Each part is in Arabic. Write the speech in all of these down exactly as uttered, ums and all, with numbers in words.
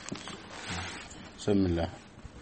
بسم الله.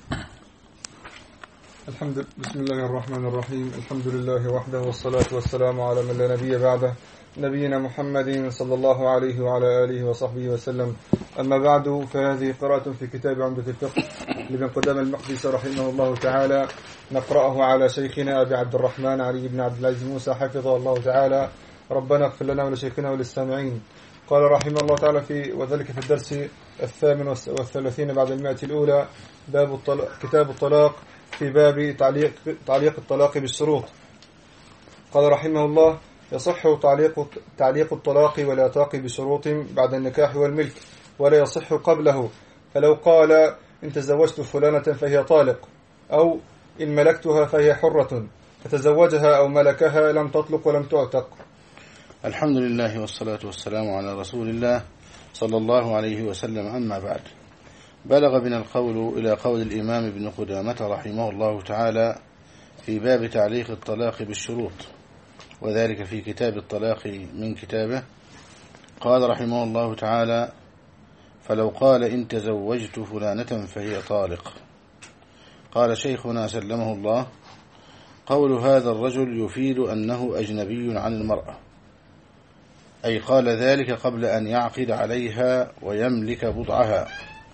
الحمد بسم الله الرحمن الرحيم. الحمد لله وحده، والصلاة والسلام على من لا نبي بعده، نبينا محمد صلى الله عليه وعلى آله وصحبه وسلم. أما بعد، فهذه قراءة في كتاب عمدة الفقه لابن قدامة المقدسي رحمه الله تعالى، نقرأه على شيخنا أبي عبد الرحمن علي بن عبد العزيز موسى حفظه الله تعالى. ربنا اغفر لنا ولشيخنا وللسامعين. قال رحمه الله تعالى في وذلك في الدرس الثامن والثلاثين بعد المائة الأولى، باب الطلاق، كتاب الطلاق، في باب تعليق تعليق الطلاق بالشروط. قال رحمه الله: يصح تعليق تعليق الطلاق والعتاق بشروط بعد النكاح والملك، ولا يصح قبله. فلو قال: إن تزوجت فلانة فهي طالق، أو إن ملكتها فهي حرة، فتزوجها أو ملكها لم تطلق ولم تعتق. الحمد لله والصلاة والسلام على رسول الله صلى الله عليه وسلم. أما بعد، بلغ بنا القول إلى قول الإمام ابن قدامة رحمه الله تعالى في باب تعليق الطلاق بالشروط، وذلك في كتاب الطلاق من كتابه. قال رحمه الله تعالى: فلو قال: إن تزوجت فلانة فهي طالق. قال شيخنا سلمه الله: قول هذا الرجل يفيد أنه أجنبي عن المرأة، أي قال ذلك قبل أن يعقد عليها ويملك بضعها،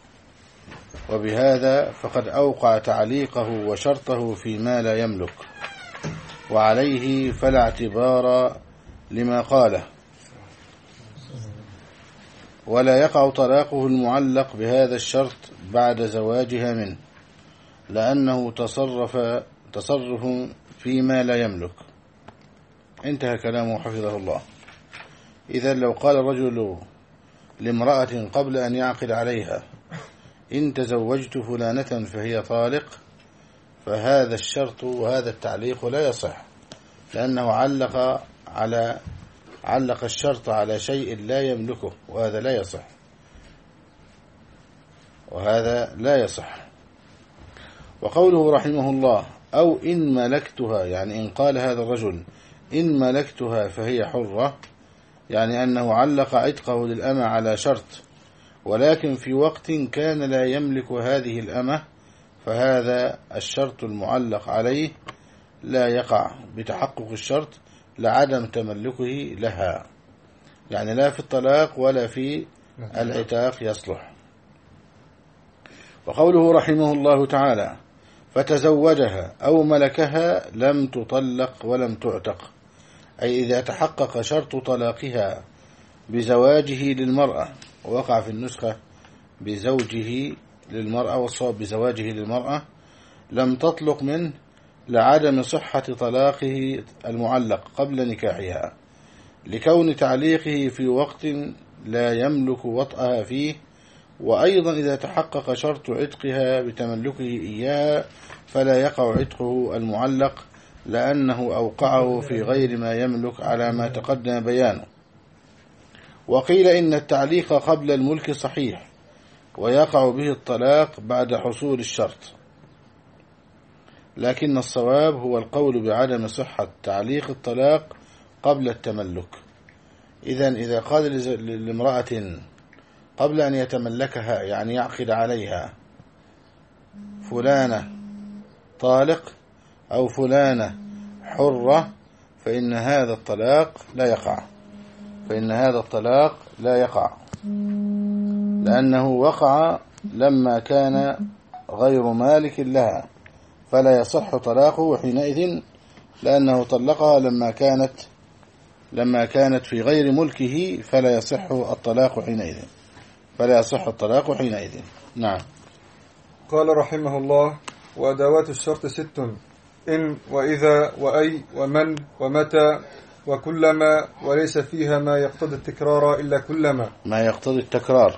وبهذا فقد أوقع تعليقه وشرطه فيما لا يملك، وعليه فلا اعتبار لما قاله، ولا يقع طلاقه المعلق بهذا الشرط بعد زواجها منه، لأنه تصرف تصرف فيما لا يملك. انتهى كلامه حفظه الله. إذا لو قال الرجل لامرأة قبل أن يعقد عليها: إن تزوجت فلانة فهي طالق، فهذا الشرط وهذا التعليق لا يصح، لأنه علق على علق الشرط على شيء لا يملكه، وهذا لا يصح وهذا لا يصح. وقوله رحمه الله: أو إن ملكتها، يعني إن قال هذا الرجل: إن ملكتها فهي حرة، يعني أنه علق عتقه للأمة على شرط، ولكن في وقت كان لا يملك هذه الأمة، فهذا الشرط المعلق عليه لا يقع بتحقق الشرط لعدم تملكه لها، يعني لا في الطلاق ولا في العتاق يصلح. وقوله رحمه الله تعالى: فتزوجها أو ملكها لم تطلق ولم تعتق، أي إذا تحقق شرط طلاقها بزواجه للمرأة، ووقع في النسخة بزوجه للمرأة، والصواب بزواجه للمرأة، لم تطلق منه لعدم صحة طلاقه المعلق قبل نكاحها، لكون تعليقه في وقت لا يملك وطئها فيه. وأيضا إذا تحقق شرط عتقها بتملكه إياها فلا يقع عتقه المعلق، لأنه أوقعه في غير ما يملك على ما تقدم بيانه. وقيل إن التعليق قبل الملك صحيح، ويقع به الطلاق بعد حصول الشرط، لكن الصواب هو القول بعدم صحة تعليق الطلاق قبل التملك. إذن إذا قال لامرأة قبل أن يتملكها، يعني يعقد عليها: فلانة طالق أو فلانة حرة، فإن هذا الطلاق لا يقع فإن هذا الطلاق لا يقع لأنه وقع لما كان غير مالك لها، فلا يصح طلاقه حينئذ، لأنه طلقها لما كانت لما كانت في غير ملكه، فلا يصح الطلاق حينئذ فلا يصح الطلاق حينئذ. نعم. قال رحمه الله: وأدوات الشرط ست: إن وإذا وأي ومن ومتى وكلما، وليس فيها ما يقتضي التكرار إلا كلما. ما يقتضي التكرار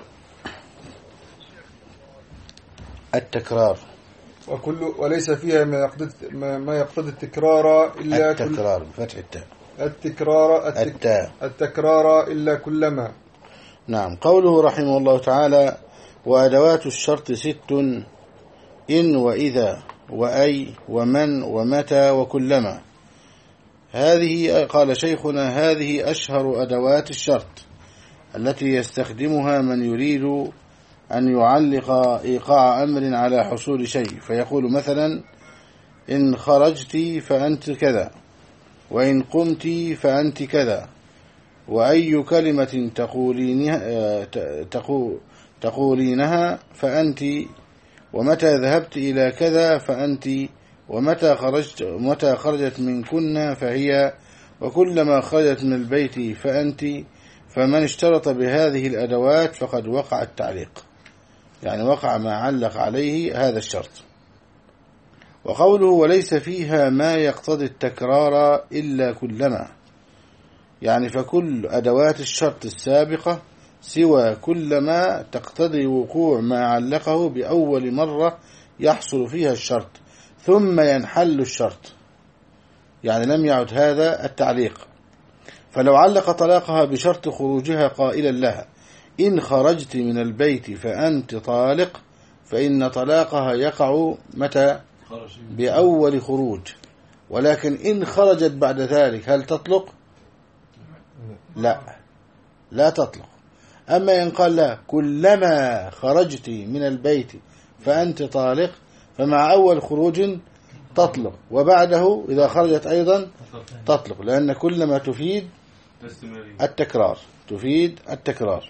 التكرار وكل وليس فيها ما يقتضي ما يقتضي التكرار إلا التكرار بفتح التاء التكرار التاء التكرار إلا كلما. نعم. قوله رحمه الله تعالى: وأدوات الشرط ست: إن وإذا وأي ومن ومتى وكلما. هذه، قال شيخنا، هذه أشهر أدوات الشرط التي يستخدمها من يريد أن يعلق إيقاع أمر على حصول شيء، فيقول مثلا إن خرجت فأنت كذا، وإن قمت فأنت كذا، وأي كلمة تقولينها, تقولينها فأنت، ومتى ذهبت إلى كذا فأنت، ومتى خرجت متى خرجت منكن فهي، وكلما خرجت من البيت فأنت. فمن اشترط بهذه الأدوات فقد وقع التعليق، يعني وقع ما علق عليه هذا الشرط. وقوله وليس فيها ما يقتضي التكرار إلا كلما، يعني فكل أدوات الشرط السابقة سوى كلما تقتضي وقوع ما علقه بأول مرة يحصل فيها الشرط ثم ينحل الشرط، يعني لم يعد هذا التعليق. فلو علق طلاقها بشرط خروجها قائلا لها إن خرجت من البيت فأنت طالق، فإن طلاقها يقع متى؟ بأول خروج. ولكن إن خرجت بعد ذلك هل تطلق؟ لا، لا تطلق. أما إن قال لا كلما خرجت من البيت فأنت طالق، فمع أول خروج تطلق، وبعده إذا خرجت أيضا تطلق، لأن كلما تفيد التكرار، تفيد التكرار.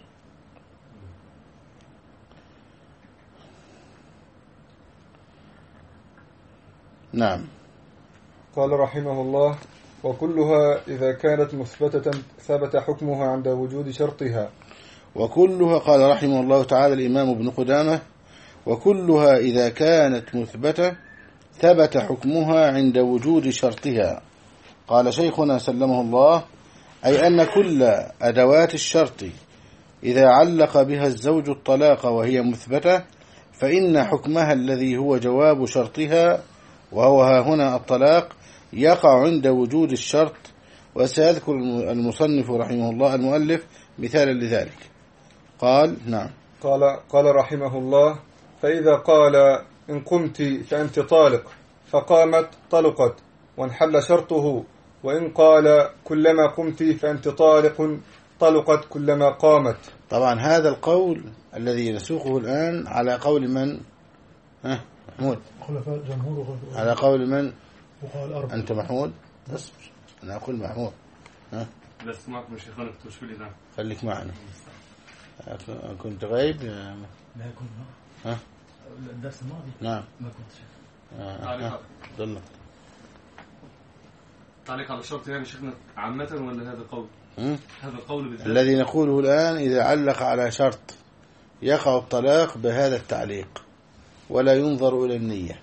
نعم. قال رحمه الله وكلها إذا كانت مثبتة ثبت حكمها عند وجود شرطها. وكلها، قال رحمه الله تعالى الإمام ابن قدامة، وكلها إذا كانت مثبتة ثبت حكمها عند وجود شرطها. قال شيخنا سلمه الله أي أن كل أدوات الشرط إذا علق بها الزوج الطلاق وهي مثبتة فإن حكمها الذي هو جواب شرطها وهو ها هنا الطلاق يقع عند وجود الشرط. وسيذكر المصنف رحمه الله المؤلف مثالا لذلك. قال نعم. قال قال رحمه الله فإذا قال إن قمت فأنت طالق فقامت طلقت وانحل شرطه، وإن قال كلما قمت فأنت طالق طلقت كلما قامت. طبعا هذا القول الذي نسوقه الآن على قول من؟ ها محمود؟ خلفاء جمهور. على قول من؟ وقال أربعة. أنت محمود؟ اصبر، أنا أقول محمود. ها؟ بس معكم شيخنا تشوف لي. نعم خليك معنا. كنت غايب؟ لا كنت. ها؟ الدرس الماضي. نعم. ما كنت شيخ. آه. ضلك. تعليق على الشرط يعني شيخنا عامة ولا هذا قول؟ هذا القول بالذات الذي نقوله الآن إذا علق على شرط يقع الطلاق بهذا التعليق ولا ينظر إلى النية.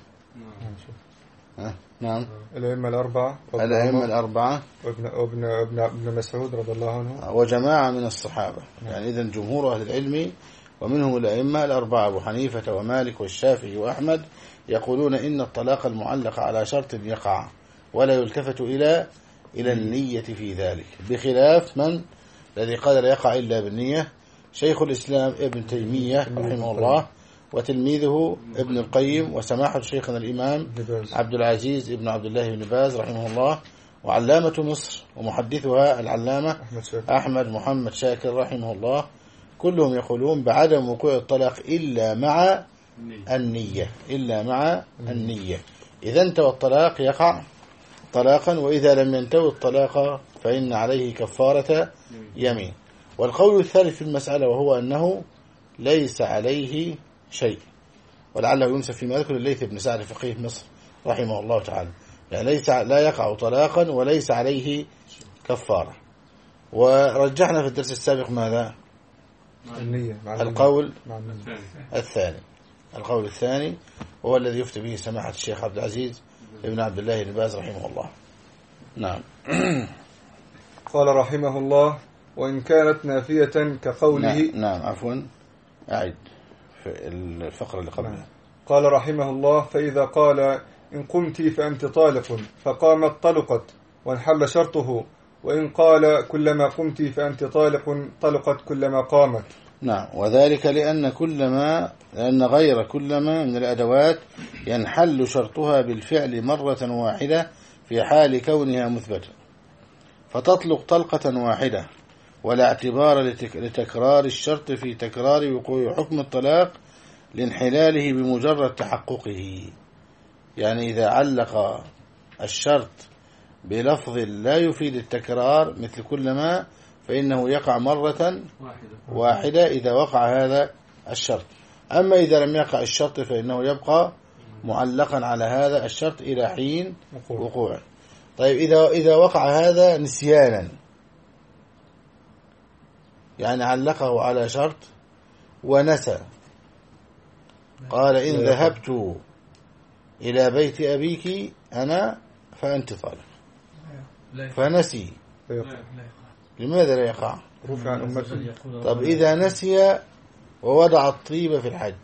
نعم. نعم. الأئمة الأربعة. الأئمة الأربعة. وابن ابن ابن ابن مسعود رضي الله عنه. وجماعة من الصحابة. يعني إذن جمهور أهل العلم ومنهم الأئمة الأربعة أبو حنيفة ومالك والشافعي وأحمد يقولون إن الطلاق المعلق على شرط يقع ولا يلتفت إلى إلى النية في ذلك، بخلاف من الذي قال لا يقع إلا بالنية شيخ الإسلام ابن تيمية رحمه الله وتلميذه ابن القيم وسماحة شيخنا الإمام عبد العزيز ابن عبد الله بن باز رحمه الله، وعلامة مصر ومحدثها العلامة أحمد محمد شاكر رحمه الله، كلهم يقولون بعدم وقوع الطلاق إلا مع النية، إلا مع النية. إذا انتوى الطلاق يقع طلاقا، وإذا لم ينتوي الطلاق فإن عليه كفارة يمين. والقول الثالث في المسألة وهو أنه ليس عليه شيء، ولعله ينسب فيما يذكر الليث بن سعد فقيه مصر رحمه الله تعالى، يعني ليس لا يقع طلاقا وليس عليه كفارة. ورجحنا في الدرس السابق ماذا؟ النية. القول الثاني، القول الثاني وهو الذي يفتي به سماحة الشيخ عبد العزيز ابن عبد الله بن باز رحمه الله. نعم. قال رحمه الله وإن كانت نافية كقوله. نعم, نعم عفوا أعد في الفقرة اللي قبلها. قال رحمه الله فإذا قال إن قمت فأنت طالق فقامت طلقت وانحل شرطه، وإن قال كلما قمت فأنت طالق طلقت كلما قامت. نعم. وذلك لأن كلما لأن غير كلما من الأدوات ينحل شرطها بالفعل مرة واحدة في حال كونها مثبتة، فتطلق طلقة واحدة ولا اعتبار لتك لتكرار الشرط في تكرار وقوع حكم الطلاق لانحلاله بمجرد تحققه. يعني إذا علق الشرط بلفظ لا يفيد التكرار مثل كلما، فإنه يقع مرة واحدة واحدة إذا وقع هذا الشرط. أما إذا لم يقع الشرط فإنه يبقى معلقا على هذا الشرط إلى حين وقوعه. طيب إذا إذا وقع هذا نسيانا، يعني علقه على شرط ونسى، قال إن ذهبت إلى بيت أبيك أنا فأنت طالق، فنسي، لماذا لا يقع؟ رفع عن أمته. طب إذا نسي ووضع الطيب في الحج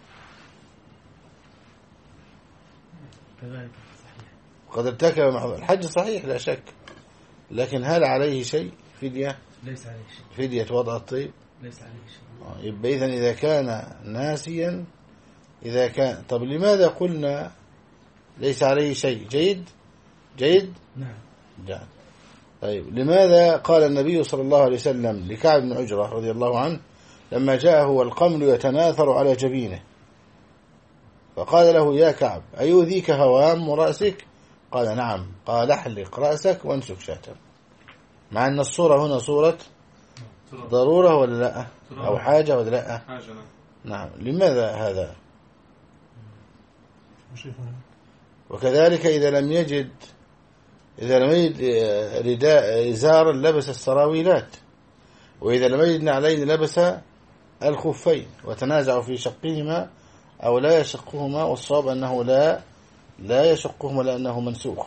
كذلك صحيح، وقد ارتكب محظور الحج صحيح لا شك، لكن هل عليه شيء فدية؟ ليس عليه شيء، فدية وضع الطيب ليس عليه شيء. آه، يبقى إذن إذا كان ناسيا، إذا كان طب لماذا قلنا ليس عليه شيء؟ جيد جيد نعم جاء. طيب لماذا قال النبي صلى الله عليه وسلم لكعب بن عجرة رضي الله عنه لما جاءه والقمل يتناثر على جبينه فقال له يا كعب أيؤذيك هوام رأسك؟ قال نعم. قال احلق رأسك وانسك شاتا، مع أن الصورة هنا صورة ضرورة ولا لا، أو حاجة ولا لا؟ حاجة. نعم. لماذا هذا؟ شيخنا وكذلك إذا لم يجد إذا لم يجد رداء إزارا لبس السراويلات، وإذا لم يجد نعلين لبس الخفين، وتنازعوا في شقهما أو لا يشقهما، والصواب أنه لا لا يشقهما لأنه منسوخ.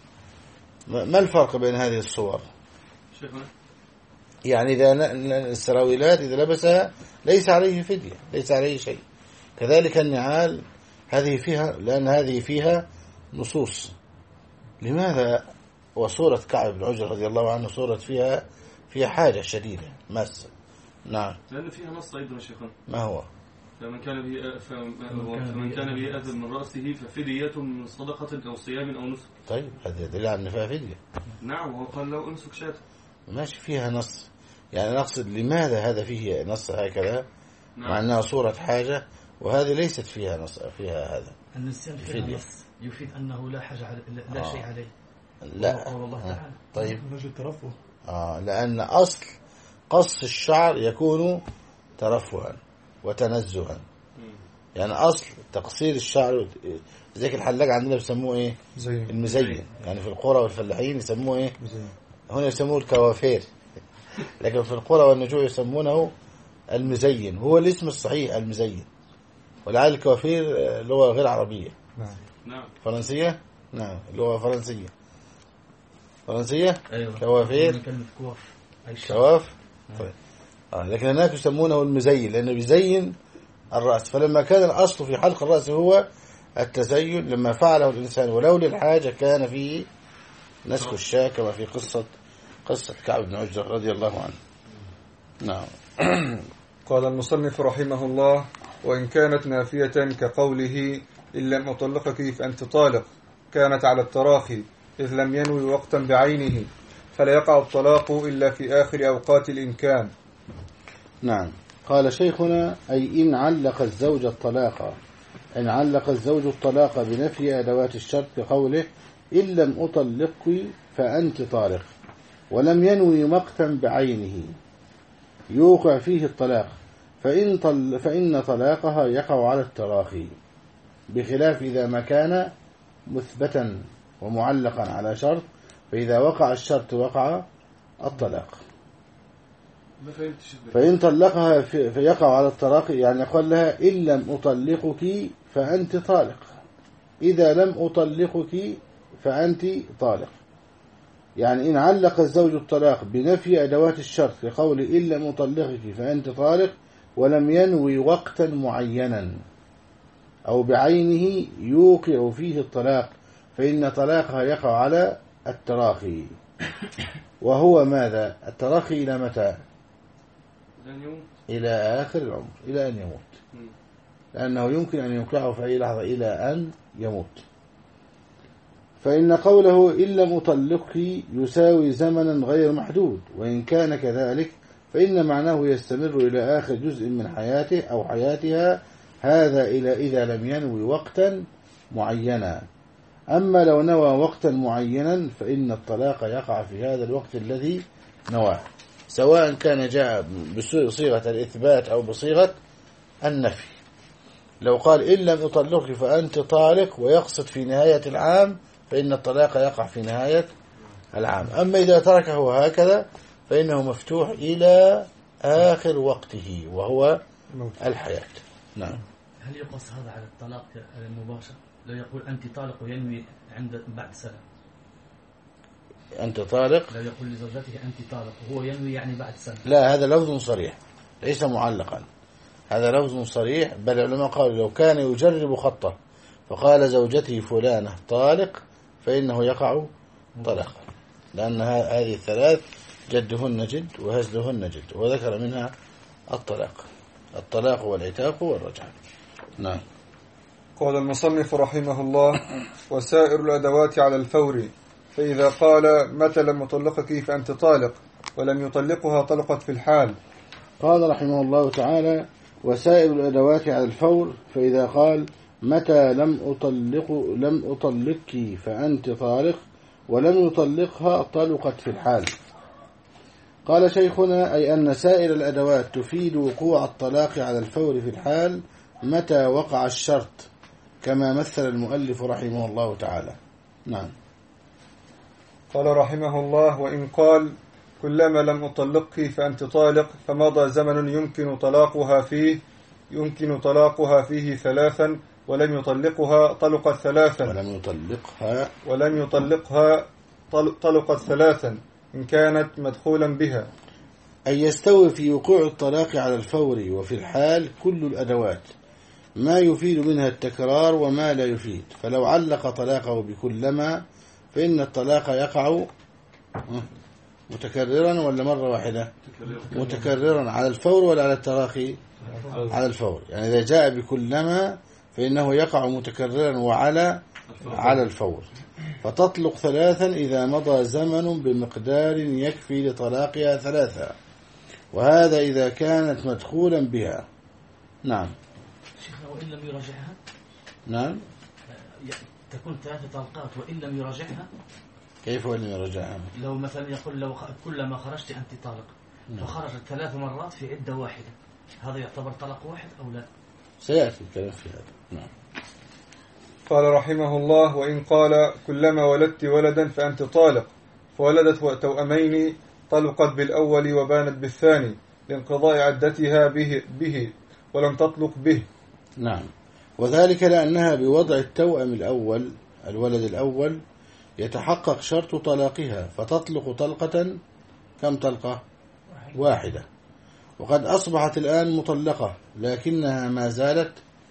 ما الفرق بين هذه الصور؟ شيخنا يعني إذا السراويلات إذا لبسها ليس عليه فدية، ليس عليه شيء. كذلك النعال هذه فيها، لأن هذه فيها نصوص. لماذا وصورة كعب بن عجرة رضي الله عنه صورة فيها فيها حاجة شديدة ماسة؟ نعم. لأن فيها نص أيضا شيخنا. ما هو؟ فمن كان به فمن كان به أذى من رأسه ففدية من صدقة أو صيام أو نسك. طيب هذا دليل على أن فيها فدية. نعم، وهو قال لو أنسك شاة. ماشي فيها نص، يعني نقصد لماذا هذا فيه نص هكذا؟ نعم. مع أنها صورة حاجة، وهذه ليست فيها نص فيها هذا. النسيان فيها نص يفيد أنه لا حاجة على لا آه. شيء عليه. لا قول الله تعالى. طيب نجد الترفه. آه لأن أصل قص الشعر يكون ترفها وتنزها، يعني أصل تقصير الشعر زيك الحلاق عندنا بيسموه إيه؟ زي المزين، يعني في القرى والفلاحين يسموه إيه؟ مزين. هنا يسموه الكوافير، لكن في القرى والنجوع يسمونه المزين، هو الاسم الصحيح المزين، ولعل الكوافير لغة غير عربية. نعم. نعم. فرنسية؟ نعم لغة فرنسية. فرنسية؟ أيوة. كوافير. كلمة كواف. كواف. طيب. آه لكن هناك يسمونه المزين لأنه بيزين الرأس، فلما كان الأصل في حلق الرأس هو التزين، لما فعله الإنسان ولو للحاجة كان فيه نسك الشاة، كما في قصة قصة كعب بن عجرة رضي الله عنه. نعم. قال المصنف رحمه الله: وإن كانت نافية كقوله إن لم أطلقك فأنت طالق، كانت على التراخي إذ لم ينوي وقتا بعينه، فلا يقع الطلاق إلا في آخر أوقات الإمكان. نعم. قال شيخنا: أي إن علق الزوج الطلاق إن علق الزوج الطلاق بنفي أدوات الشرط بقوله إن لم أطلقك فأنت طالق، ولم ينوي مقتا بعينه يوقع فيه الطلاق، فإن, طل فإن طلاقها يقع على التراخي، بخلاف إذا ما كان مثبتا ومعلقا على شرط، فإذا وقع الشرط وقع الطلاق. فإن طلقها فيقع على التراخي، يعني يقول لها إن لم أطلقك فأنت طالق، إذا لم أطلقك فأنت طالق. يعني إن علق الزوج الطلاق بنفي أدوات الشرط لقول إن لم أطلقك فأنت طالق، ولم ينوي وقتا معينا أو بعينه يوقع فيه الطلاق، فإن طلاقها يقع على التراخي. وهو ماذا؟ التراخي إلى متى؟ إلى آخر العمر، إلى أن يموت، لأنه يمكن أن يوقعه في أي لحظة إلى أن يموت. فإن قوله إن لم أطلقك يساوي زمنا غير محدود، وإن كان كذلك فإن معناه يستمر إلى آخر جزء من حياته أو حياتها، هذا إلى إذا لم ينوي وقتا معينا. أما لو نوى وقتا معينا فإن الطلاق يقع في هذا الوقت الذي نواه، سواء كان جاء بصيغة الإثبات أو بصيغة النفي. لو قال إن لم أطلقك فأنت طالق ويقصد في نهاية العام فإن الطلاق يقع في نهاية العام. أما إذا تركه هكذا فإنه مفتوح إلى آخر وقته وهو الحياة. نعم. هل يقص هذا على الطلاق المباشر؟ لو يقول أنت طالق وينوي عند بعد سنة، أنت طالق، لو يقول لزوجته أنت طالق وهو ينوي يعني بعد سنة، لا، هذا لفظ صريح ليس معلقا، هذا لفظ صريح. بل العلماء قالوا لو كان يجرب خطه فقال زوجته فلانة طالق فإنه يقع طلاقا، لأن هذه الثلاث جدهن جد وهزلهن جد، وذكر منها الطلاق الطلاق والعتاق والرجعة. نعم. قال المصنف رحمه الله: وسائر الأدوات على الفور، فإذا قال متى لم أطلقك فأنت طالق ولم يطلقها طلقت في الحال. قال رحمه الله تعالى: وسائر الأدوات على الفور، فإذا قال متى لم أطلق لم أطلقك فأنت طالق ولم يطلقها طلقت في الحال. قال شيخنا: أي أن سائر الأدوات تفيد وقوع الطلاق على الفور في الحال متى وقع الشرط، كما مثل المؤلف رحمه الله تعالى. نعم. قال رحمه الله: وإن قال كلما لم أطلقك فأنت طالق فمضى زمن يمكن طلاقها فيه يمكن طلاقها فيه ثلاثا ولم يطلقها طلقت ثلاثا ولم يطلقها ولم يطلقها طلقت ثلاثا إن كانت مدخولا بها. أي يستوي في وقوع الطلاق على الفور وفي الحال كل الأدوات، ما يفيد منها التكرار وما لا يفيد. فلو علق طلاقه بكلما فإن الطلاق يقع متكررا ولا مرة واحدة؟ متكررا على الفور ولا على التراخي؟ على الفور. يعني إذا جاء بكلما فإنه يقع متكررا وعلى على الفور. فتطلق ثلاثا إذا مضى زمن بمقدار يكفي لطلاقها ثلاثة، وهذا إذا كانت مدخولا بها. نعم. شيخنا وإن لم يراجعها؟ نعم. تكون ثلاثة طلقات وإن لم يراجعها؟ كيف وإن لم يراجعها؟ لو مثلا يقول لو كلما خرجت أنت طالق، نعم، فخرجت ثلاث مرات في عدة واحدة، هذا يعتبر طلاق واحد أو لا؟ سيأتي الكلام في هذا. نعم. قال رحمه الله: وإن قال كلما ولدت ولدا فأنت طالق فولدت توأمين طلقت بالأول وبانت بالثاني لانقضاء عدتها به, به ولم تطلق به. نعم. وذلك لأنها بوضع التوأم الأول الولد الأول يتحقق شرط طلاقها فتطلق طلقة. كم طلقة؟ واحدة. وقد أصبحت الآن مطلقة لكنها ما زالت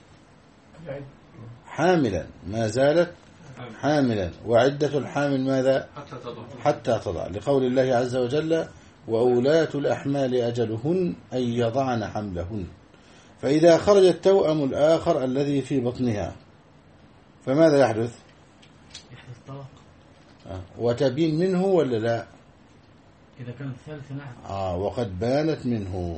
حاملا ما زالت حاملا وعدة الحامل ماذا؟ حتى تضع، لقول الله عز وجل: وأولاة الأحمال أجلهن أن يضعن حملهن. فإذا خرج التوأم الآخر الذي في بطنها فماذا يحدث؟ يحدث طلاق. آه. وتبين منه ولا لا؟ إذا كان الثالث نعم. آه وقد بانت منه.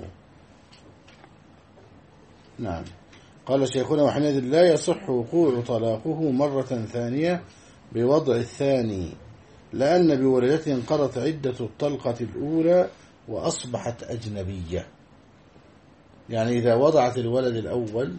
نعم. قال شيخنا: وحينئذ لا يصح وقوع طلاقه مرة ثانية بوضع الثاني، لأن بولدته انقضت عدة الطلقة الأولى وأصبحت أجنبية. يعني إذا وضعت الولد الأول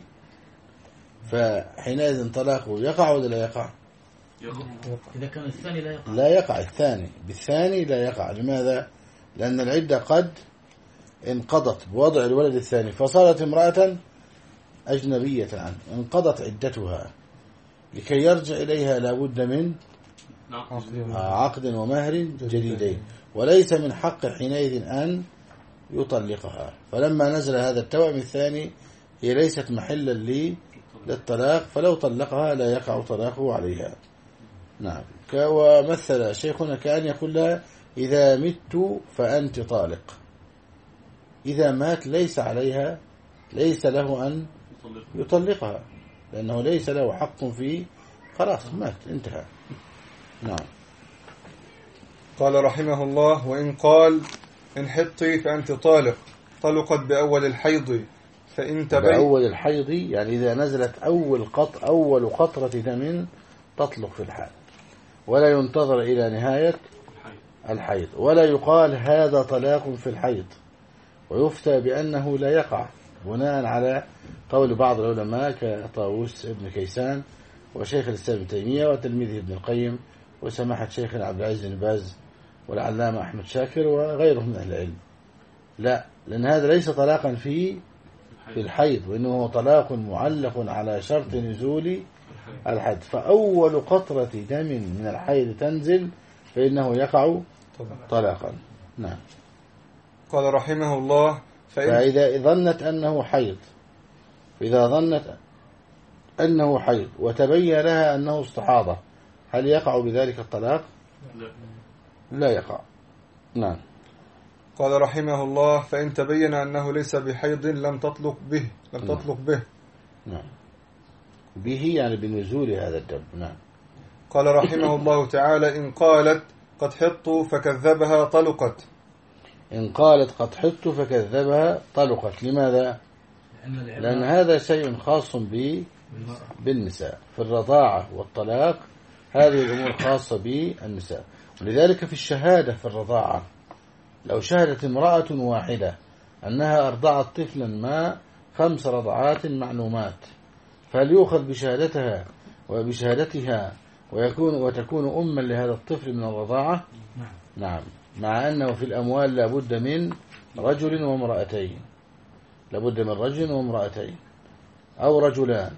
فحينئذ طلاقه يقع ولا لا يقع؟ إذا كان الثاني لا يقع. لا يقع الثاني، بالثاني لا يقع. لماذا؟ لأن العدة قد انقضت بوضع الولد الثاني فصارت امرأة أجنبية عنه، انقضت عدتها، لكي يرجع إليها لابد من عقد ومهر جديدين، وليس من حق حينئذ أن يطلقها. فلما نزل هذا التوأم الثاني هي ليست محلا لي للطلاق، فلو طلقها لا يقع طلاقه عليها. نعم. ومثل شيخنا كأن يقول لها: إذا مت فأنت طالق. إذا مات ليس عليها ليس له أن يطلقها، لأنه ليس له حق في، خلاص مات انتهى. نعم. قال رحمه الله: وإن قال إن حطي فأنت طالق، طلقت بأول الحيض فإن تبين. بأول الحيض يعني إذا نزلت أول قط أول قطرة دم تطلق في الحال، ولا ينتظر إلى نهاية الحيض، ولا يقال هذا طلاق في الحيض، ويفتى بأنه لا يقع بناء على قول بعض العلماء كطاووس ابن كيسان وشيخ الإسلام ابن تيمية وتلميذه ابن القيم وسماحة شيخنا عبد العزيز بن باز والعلامة أحمد شاكر وغيرهم من أهل العلم. لا، لأن هذا ليس طلاقا في في الحيض، وإنه طلاق معلق على شرط نزول الحيض، فأول قطرة دم من الحيض تنزل فإنه يقع طلاقا. نعم. قال رحمه الله فإن فإذا ظنت أنه حيض فإذا ظنت أنه حيض وتبين لها أنه استحاضة، هل يقع بذلك الطلاق؟ لا, لا يقع. نعم. قال رحمه الله فإن تبين أنه ليس بحيض لم تطلق به لم نعم. تطلق به. نعم. به يعني بنزول هذا الدم. نعم. قال رحمه الله تعالى إن قالت قد حط فكذبها طلقت. إن قالت قد حط فكذبها طلقت. لماذا؟ لأن هذا شيء خاص بالنساء في الرضاعة والطلاق، هذه الأمور خاصة بالنساء. ولذلك في الشهادة في الرضاعة لو شهدت امرأة واحدة أنها أرضعت طفلا ما خمس رضعات معلومات، فليؤخذ بشهادتها وبشهادتها ويكون وتكون أما لهذا الطفل من الرضاعة. نعم. مع أنه في الأموال لابد من رجل وامرأتين، لابد من رجل وامرأتين أو رجلان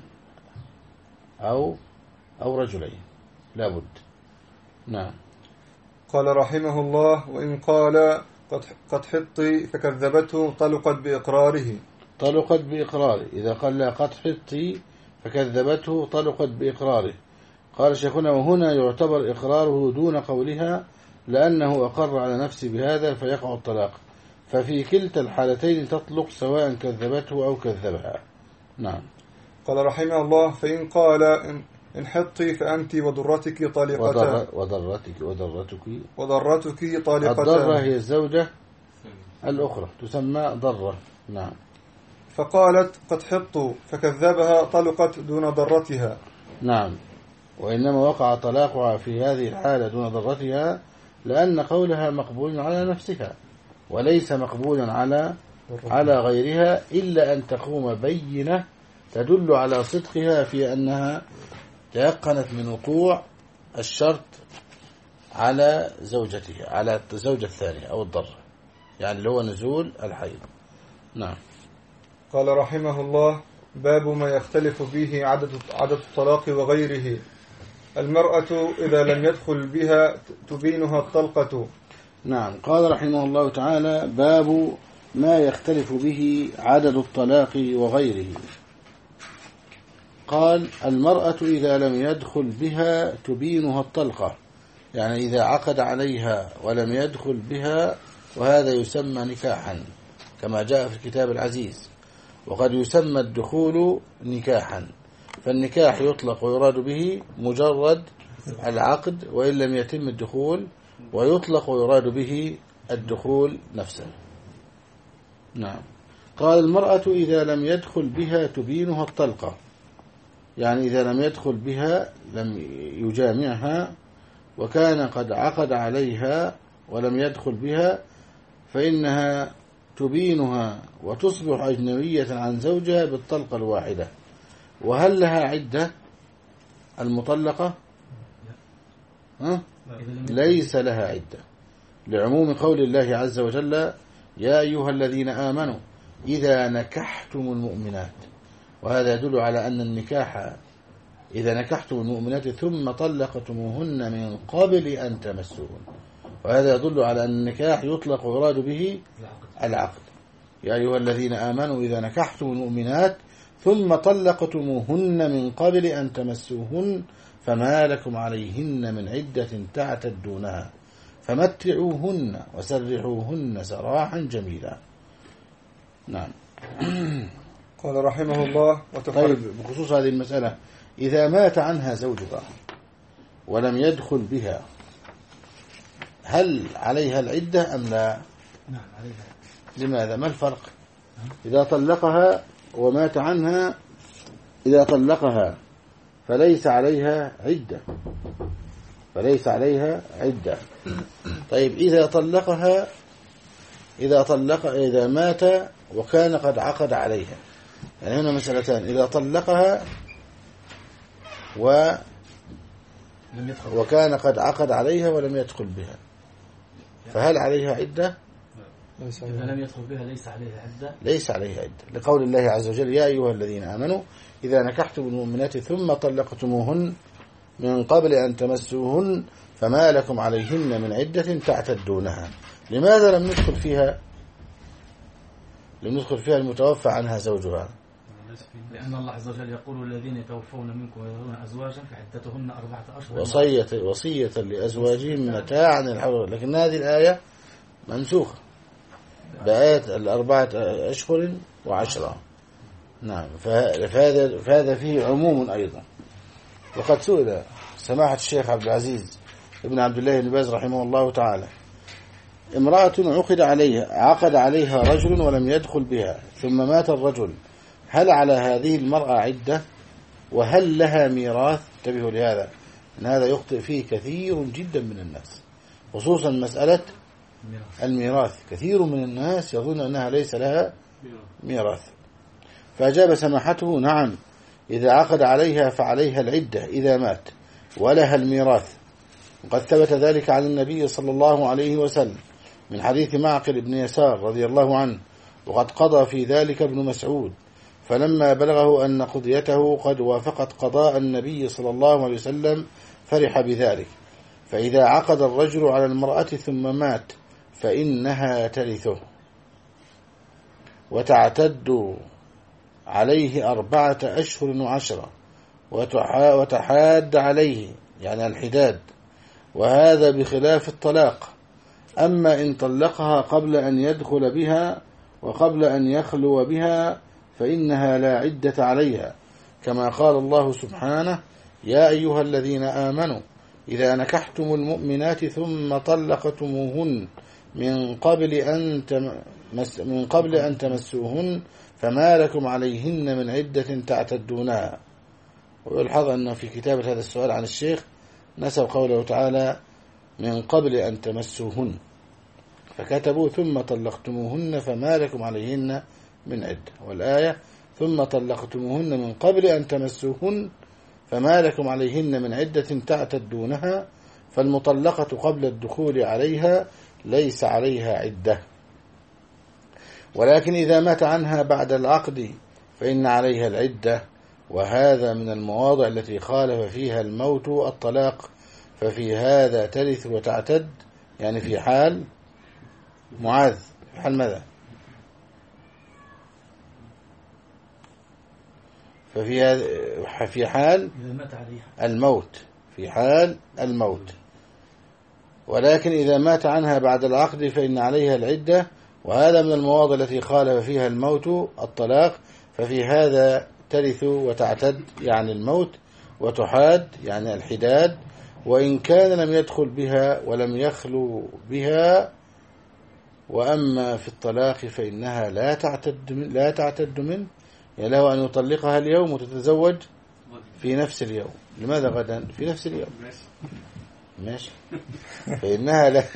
أو أو رجلين لابد. نعم. قال رحمه الله وإن قال قد قد حطي فكذبته طلقت بإقراره. طلقت بإقراره. إذا قال لا قد حطي فكذبته طلقت بإقراره. قال شيخنا وهنا يعتبر إقراره دون قولها، لأنه أقر على نفسه بهذا فيقع الطلاق، ففي كلتا الحالتين تطلق سواء كذبته أو كذبها. نعم. قال رحمه الله فإن قال إن حطي فأنت وضرتك طالقتان. وضرتك وضرتك وضرتك طالقتان. الضرة هي الزوجة الأخرى تسمى ضرة. نعم. فقالت قد حط فكذبها طلقت دون ضرتها. نعم. وإنما وقع طلاقها في هذه الحالة دون ضرتها لأن قولها مقبول على نفسها وليس مقبولا على على غيرها، إلا أن تقوم بينة تدل على صدقها في أنها تيقنت من وقوع الشرط على زوجتها على الزوجة الثانية أو الضرة، يعني اللي هو نزول الحيض. نعم. قال رحمه الله باب ما يختلف به عدد عدد الطلاق وغيره. المرأة إذا لم يدخل بها تبينها الطلقة. نعم. قال رحمه الله تعالى باب ما يختلف به عدد الطلاق وغيره. قال المرأة إذا لم يدخل بها تبينها الطلقة، يعني إذا عقد عليها ولم يدخل بها، وهذا يسمى نكاحا كما جاء في الكتاب العزيز. وقد يسمى الدخول نكاحا، فالنكاح يطلق ويراد به مجرد العقد وإن لم يتم الدخول، ويطلق ويراد به الدخول نفسه. نعم. قال المرأة إذا لم يدخل بها تبينها الطلقة، يعني إذا لم يدخل بها لم يجامعها وكان قد عقد عليها ولم يدخل بها فإنها تبينها وتصبح أجنبية عن زوجها بالطلقة الواحدة. وهل لها عدة المطلقة؟ ها؟ ليس لها عدة، لعموم قول الله عز وجل يا أيها الذين آمنوا إذا نكحتم المؤمنات، وهذا يدل على أن النكاح إذا نكحتم المؤمنات ثم طلقتموهن من قبل أن تمسوهن، وهذا يدل على أن النكاح يطلق ويراد به العقد. يا أيها الذين آمنوا إذا نكحتم المؤمنات ثم طلقتموهن من قبل أن تمسوهن فما لكم عليهن من عدة تعتدونها فمتعوهن وسرحوهن سراحا جميلا. نعم. قال رحمه الله طيب بخصوص هذه المسألة، إذا مات عنها زوجها ولم يدخل بها هل عليها العدة أم لا؟ نعم عليها. لماذا؟ ما الفرق؟ إذا طلقها ومات عنها، إذا طلقها فليس عليها عدة، فليس عليها عدة. طيب إذا طلقها، إذا طلق إذا مات وكان قد عقد عليها، يعني هنا مسألتان: إذا طلقها و وكان قد عقد عليها ولم يدخل بها، فهل عليها عدة؟ إذا لم يدخل بها ليس عليها عدة. ليس عليها عدة، لقول الله عز وجل: يا أيها الذين آمنوا إذا نكحتم المؤمنات ثم طلقتموهن من قبل أن تمسوهن فما لكم عليهن من عدة تعتدونها. لماذا لم ندخل فيها لم ندخل فيها المتوفى عنها زوجها؟ لأن الله عز وجل يقول: الذين يتوفون منكم ويذرون أزواجا فعدتهن أربعة أشهر وصية وصية لأزواجهم متاعا الحول. لكن هذه الآية منسوخة بآيات الأربعة أشهر وعشرة. نعم، فهذا فهذا فيه عموم أيضا. وقد سئل سماحة الشيخ عبد العزيز ابن عبد الله بن باز رحمه الله تعالى: امرأة عقد عليها عقد عليها رجل ولم يدخل بها ثم مات الرجل، هل على هذه المرأة عدة؟ وهل لها ميراث؟ انتبهوا لهذا، أن هذا يخطئ فيه كثير جدا من الناس، خصوصا مسألة الميراث. كثير من الناس يظن أنها ليس لها ميراث. فأجاب سماحته: نعم، إذا عقد عليها فعليها العدة إذا مات ولها الميراث. وقد ثبت ذلك عن النبي صلى الله عليه وسلم من حديث معقل بن يسار رضي الله عنه، وقد قضى في ذلك ابن مسعود، فلما بلغه أن قضيته قد وافقت قضاء النبي صلى الله عليه وسلم فرح بذلك. فإذا عقد الرجل على المرأة ثم مات فإنها ترثه وتعتد عليه أربعة أشهر وعشرة وتحاد عليه، يعني الحداد، وهذا بخلاف الطلاق. أما إن طلقها قبل أن يدخل بها وقبل أن يخلو بها فإنها لا عدة عليها، كما قال الله سبحانه: يا أيها الذين آمنوا إذا نكحتم المؤمنات ثم طلقتموهن من قبل أن تمس من قبل أن تمسوهن فما لكم عليهن من عدة تعتدونها. ويلحظ أن في كتابة هذا السؤال عن الشيخ نسب قوله تعالى: من قبل أن تمسوهن، فكتبوا ثم طلقتموهن فما لكم عليهن من عدة، والآية: ثم طلقتموهن من قبل أن تمسوهن فما لكم عليهن من عدة تعتدونها. فالمطلقة قبل الدخول عليها ليس عليها عدة، ولكن إذا مات عنها بعد العقد فإن عليها العدة، وهذا من المواضع التي خالف فيها الموت الطلاق، ففي هذا ترث وتعتد، يعني في حال معاذ، في حال ماذا؟ ففي في حال الموت، في حال الموت. ولكن إذا مات عنها بعد العقد فإن عليها العدة، وهذا من المواضع التي خالف فيها الموت الطلاق، ففي هذا ترث وتعتد، يعني الموت، وتحاد، يعني الحداد، وإن كان لم يدخل بها ولم يخلو بها. وأما في الطلاق فإنها لا تعتد من لا تعتد منه، يعني له أن يطلقها اليوم وتتزوج في نفس اليوم. لماذا غدا؟ في نفس اليوم ماشي. فإنها لا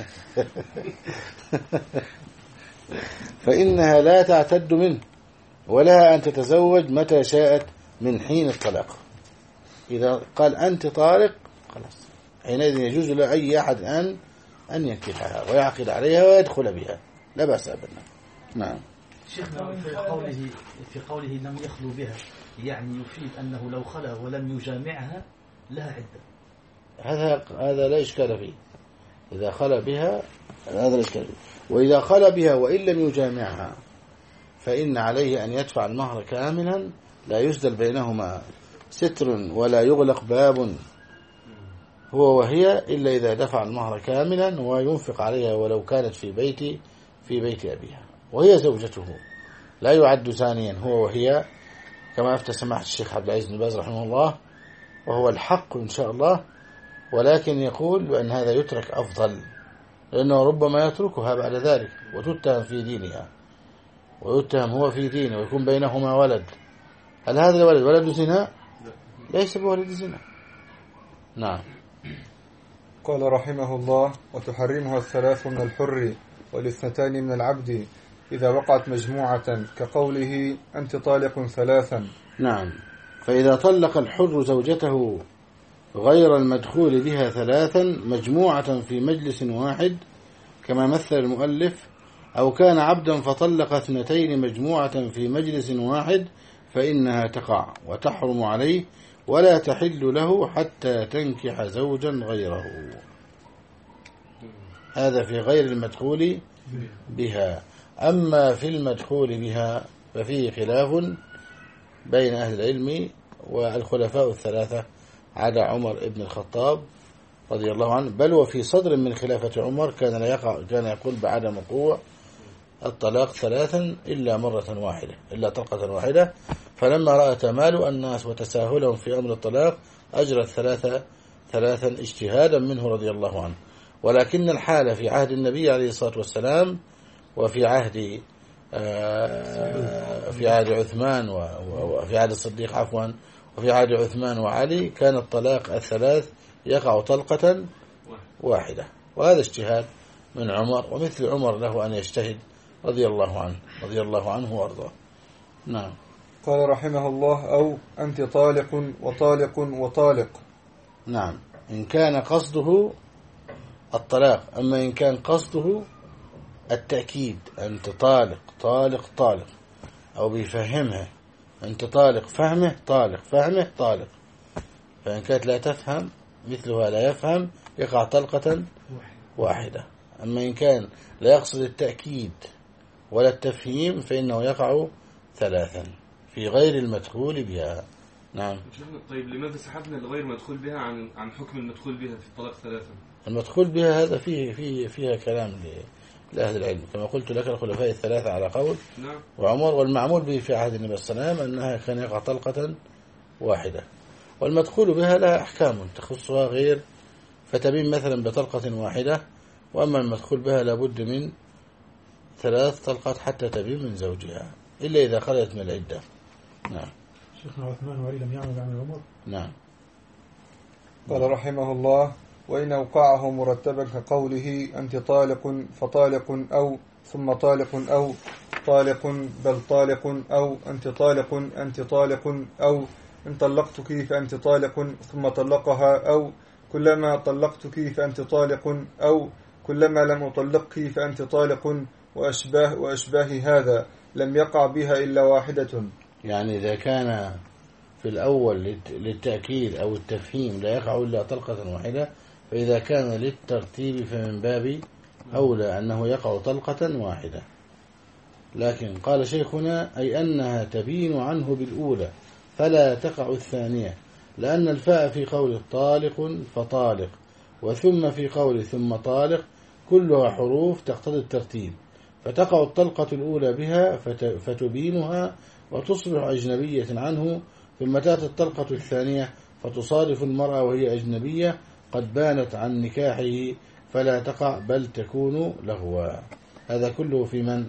فإنها لا تعتد منه، ولها أن تتزوج متى شاءت من حين الطلاق. إذا قال أنت طالق خلاص، حينئذ يجوز لأي أحد أن أن ينكحها ويعقد عليها ويدخل بها، لا بأس أبدا. نعم. شيخنا في قوله في قوله لم يخلو بها، يعني يفيد أنه لو خلا ولم يجامعها لها عدة. هذا هذا لا إشكال فيه. إذا خلا بها هذا لا إشكال فيه. وإذا خلا بها وإن لم يجامعها فإن عليه أن يدفع المهر كاملا، لا يسدل بينهما ستر ولا يغلق باب هو وهي إلا إذا دفع المهر كاملا، وينفق عليها ولو كانت في بيت في بيت أبيها، وهي زوجته، لا يعد زانيا هو وهي، كما أفتى سماحة الشيخ عبد العزيز بن باز رحمه الله، وهو الحق إن شاء الله. ولكن يقول بأن هذا يترك أفضل، لأنه ربما يتركها بعد ذلك وتتهم في دينها، ويتهم هو في دينه، ويكون بينهما ولد. هل هذا الولد ولد زنا؟ ليس بولد زنا. نعم. قال رحمه الله: وتحرمها الثلاث من الحر والاثنتان من العبد إذا وقعت مجموعة، كقوله: أنت طالق ثلاثا. نعم. فإذا طلق الحر زوجته غير المدخول بها ثلاثا مجموعة في مجلس واحد كما مثل المؤلف، أو كان عبدا فطلق اثنتين مجموعة في مجلس واحد، فإنها تقع وتحرم عليه ولا تحل له حتى تنكح زوجا غيره. هذا في غير المدخول بها. أما في المدخول بها ففيه خلاف بين أهل العلم والخلفاء الثلاثة عدا عمر بن الخطاب رضي الله عنه، بل وفي صدر من خلافة عمر كان لا يقع كان يقول بعدم وقوع الطلاق ثلاثا إلا مرة واحدة، إلا طلقة واحدة. فلما رأى تمالؤ الناس وتساهلهم في أمر الطلاق أجرى الثلاثة ثلاثا اجتهادا منه رضي الله عنه. ولكن الحالة في عهد النبي عليه الصلاة والسلام وفي عهد في عهد عثمان وفي عهد الصديق عفوا وفي عهد عثمان وعلي كان الطلاق الثلاث يقع طلقة واحدة، وهذا اجتهاد من عمر، ومثل عمر له أن يجتهد رضي الله عنه رضي الله عنه وارضاه. نعم. قال رحمه الله: أو أنت طالق وطالق وطالق. نعم، إن كان قصده الطلاق. أما إن كان قصده التأكيد أنت طالق طالق طالق، أو بيفهمها أنت طالق فهمه طالق فهمه طالق، فإن كانت لا تفهم مثلها لا يفهم يقع طلقة واحدة. أما إن كان لا يقصد التأكيد ولا التفهيم فإنه يقع ثلاثا في غير المدخول بها. نعم. طيب لماذا سحبنا الغير مدخول بها عن عن حكم المدخول بها في الطلاق ثلاثا؟ المدخول بها هذا فيه فيه فيها كلام لأهل العلم كما قلت لك، الخلفاء الثلاثة على قول نعم. وعمر، والمعمول به في عهد النبي صلى الله عليه وسلم أنها كان يقع طلقة واحدة. والمدخول بها لها أحكام تخصها غير فتبين مثلا بطلقة واحدة، وأما المدخول بها لابد من ثلاث طلقات حتى تبين من زوجها إلا إذا خرجت من العدة. نعم. شيخنا عثمان وعلي لم يعمل بعمل عمر. نعم. قال رحمه الله: وإن أوقعه مرتبا كقوله: أنت طالق فطالق، أو ثم طالق، أو طالق بل طالق، أو أنت طالق أنت طالق، أو إن طلقتك فأنت طالق ثم طلقها، أو كلما طلقتك فأنت طالق، أو كلما لم أطلقك فأنت طالق، وأشباه, وأشباه هذا لم يقع بها إلا واحدة. يعني إذا كان في الأول للتأكيد أو التفهيم لا يقع إلا طلقة واحدة، فإذا كان للترتيب فمن باب أولى أنه يقع طلقة واحدة. لكن قال شيخنا أي أنها تبين عنه بالأولى فلا تقع الثانية، لأن الفاء في قول طالق فطالق وثم في قول ثم طالق كلها حروف تقتضي الترتيب، فتقع الطلقة الأولى بها فتبينها وتصبح أجنبية عنه، ثم تأتي الطلقة الثانية فتصادف المرأة وهي أجنبية قد بانت عن نكاحه فلا تقع بل تكون لغوا. هذا كله في من؟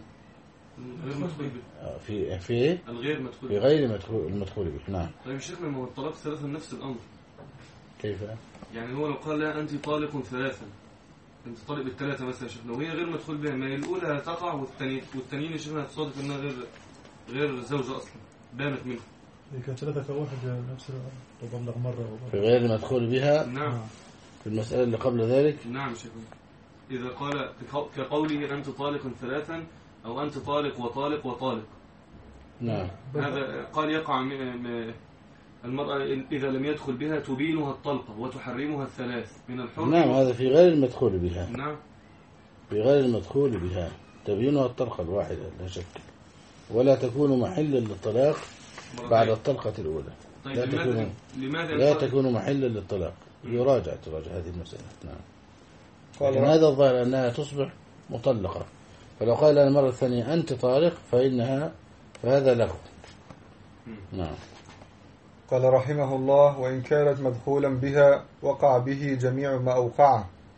في في الغير مدخول في غير مدخول المدخول به. نعم. طيب شيخنا ما هو الطلاق ثلاثا نفس الأمر. كيف؟ يعني هو لو قال لها أنت طالق ثلاثا، أنت طالق بالثلاثة مثلا شيخنا، وهي غير مدخول بها، ما الأولى تقع والثانية والثانيين شيخنا تصادف أنها غير غير زوجة أصلا بانت منه. كانت ثلاثة كواحد نفس تطلق مرة في غير المدخول بها. نعم. في المسألة اللي قبل ذلك. نعم شيخنا. إذا قال كقوله أنت طالق ثلاثا أو أنت طالق وطالق وطالق. نعم. هذا قال يقع المرأة إذا لم يدخل بها تبينها الطلقة وتحرمها الثلاث من الحر. نعم، هذا في غير المدخول بها. نعم. في غير المدخول بها تبينها الطلقة الواحدة لا شك، ولا تكون محلا للطلاق بعد الطلقة الأولى. طيب لا لماذا تكون لماذا لا تكون محلا للطلاق. يراجع تراجع هذه المسألة. نعم. لكن قال هذا الظاهر أنها تصبح مطلقة، فلو قال لها المرة الثانية أنت طالق فإنها فهذا لغو. نعم. قال رحمه الله: وإن كانت مدخولا بها وقع به جميع ما أوقعه.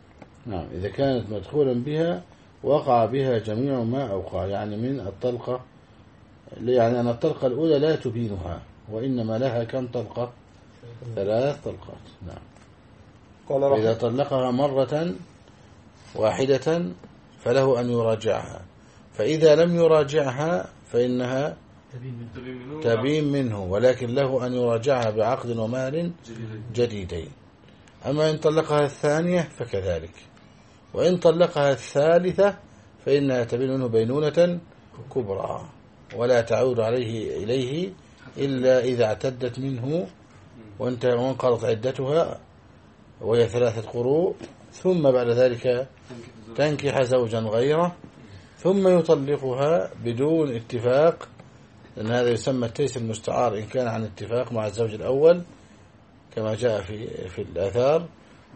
نعم إذا كانت مدخولا بها وقع بها جميع ما أوقع، يعني من الطلقة، يعني أن الطلقة الأولى لا تبينها، وإنما لها كم طلقة؟ ثلاث طلقات. نعم. قال إذا طلقها مرة واحدة فله أن يراجعها، فإذا لم يراجعها فإنها تبين منه، ولكن له أن يراجعها بعقد ومال جديدين. أما إن طلقها الثانية فكذلك، وإن طلقها الثالثة فإنها تبين منه بينونة كبرى، ولا تعود عليه إليه إلا إذا اعتدت منه وانقضت عدتها وهي ثلاثة قروء، ثم بعد ذلك تنكح زوجا غيره، ثم يطلقها بدون اتفاق، لأن هذا يسمى التيس المستعار إن كان عن اتفاق مع الزوج الأول كما جاء في في الآثار،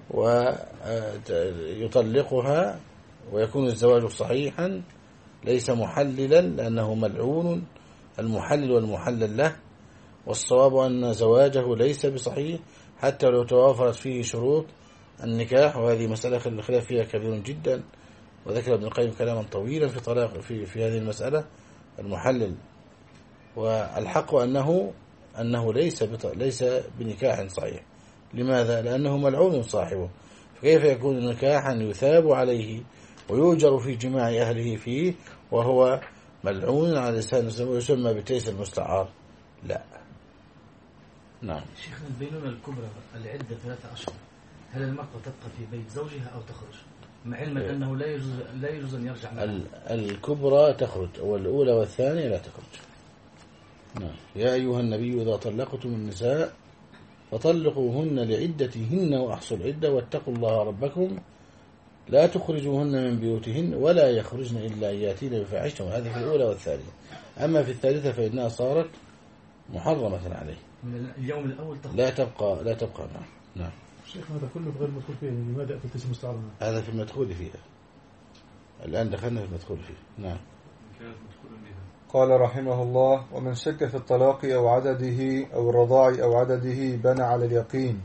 ويطلقها ويكون الزواج صحيحا ليس محللا، لأنه ملعون المحلل والمحلل له. والصواب أن زواجه ليس بصحيح حتى لو توافرت فيه شروط النكاح، وهذه مسألة الخلاف فيها كبير جدا، وذكر ابن القيم كلاما طويلا في طلاق في في هذه المسألة المحلل. والحق أنه أنه ليس ليس بنكاح صحيح. لماذا؟ لأنه ملعون صاحبه، فكيف يكون نكاحا يثاب عليه ويؤجر في جماع أهله فيه وهو ملعون على لسان ويسمى بتيس المستعار؟ لا. نعم. شيخنا البينونة الكبرى العدة ثلاثة أشهر، هل المرأة تبقى في بيت زوجها أو تخرج؟ مع علم أنه لا يجوز لا يجوز أن يرجع معها. الكبرى تخرج، والأولى والثانية لا تخرج. نعم. يا أيها النبي إذا طلقتم النساء فطلقوهن لعدتهن وأحصوا العدة واتقوا الله ربكم لا تخرجوهن من بيوتهن ولا يخرجن إلا أن يأتين بفاحشة. هذه في الأولى والثانية. أما في الثالثة فإنها صارت محرمة عليه من اليوم الأول تخرج. لا تبقى لا تبقى معه. نعم. شيخ هذا كله غير مدخول فيه، لماذا أتى التسم مستعار؟ هذا في المدخول فيها، الآن دخلنا في المدخول فيه. نعم. قال رحمه الله: ومن شك في الطلاق أو عدده أو الرضاع أو عدده بنى على اليقين.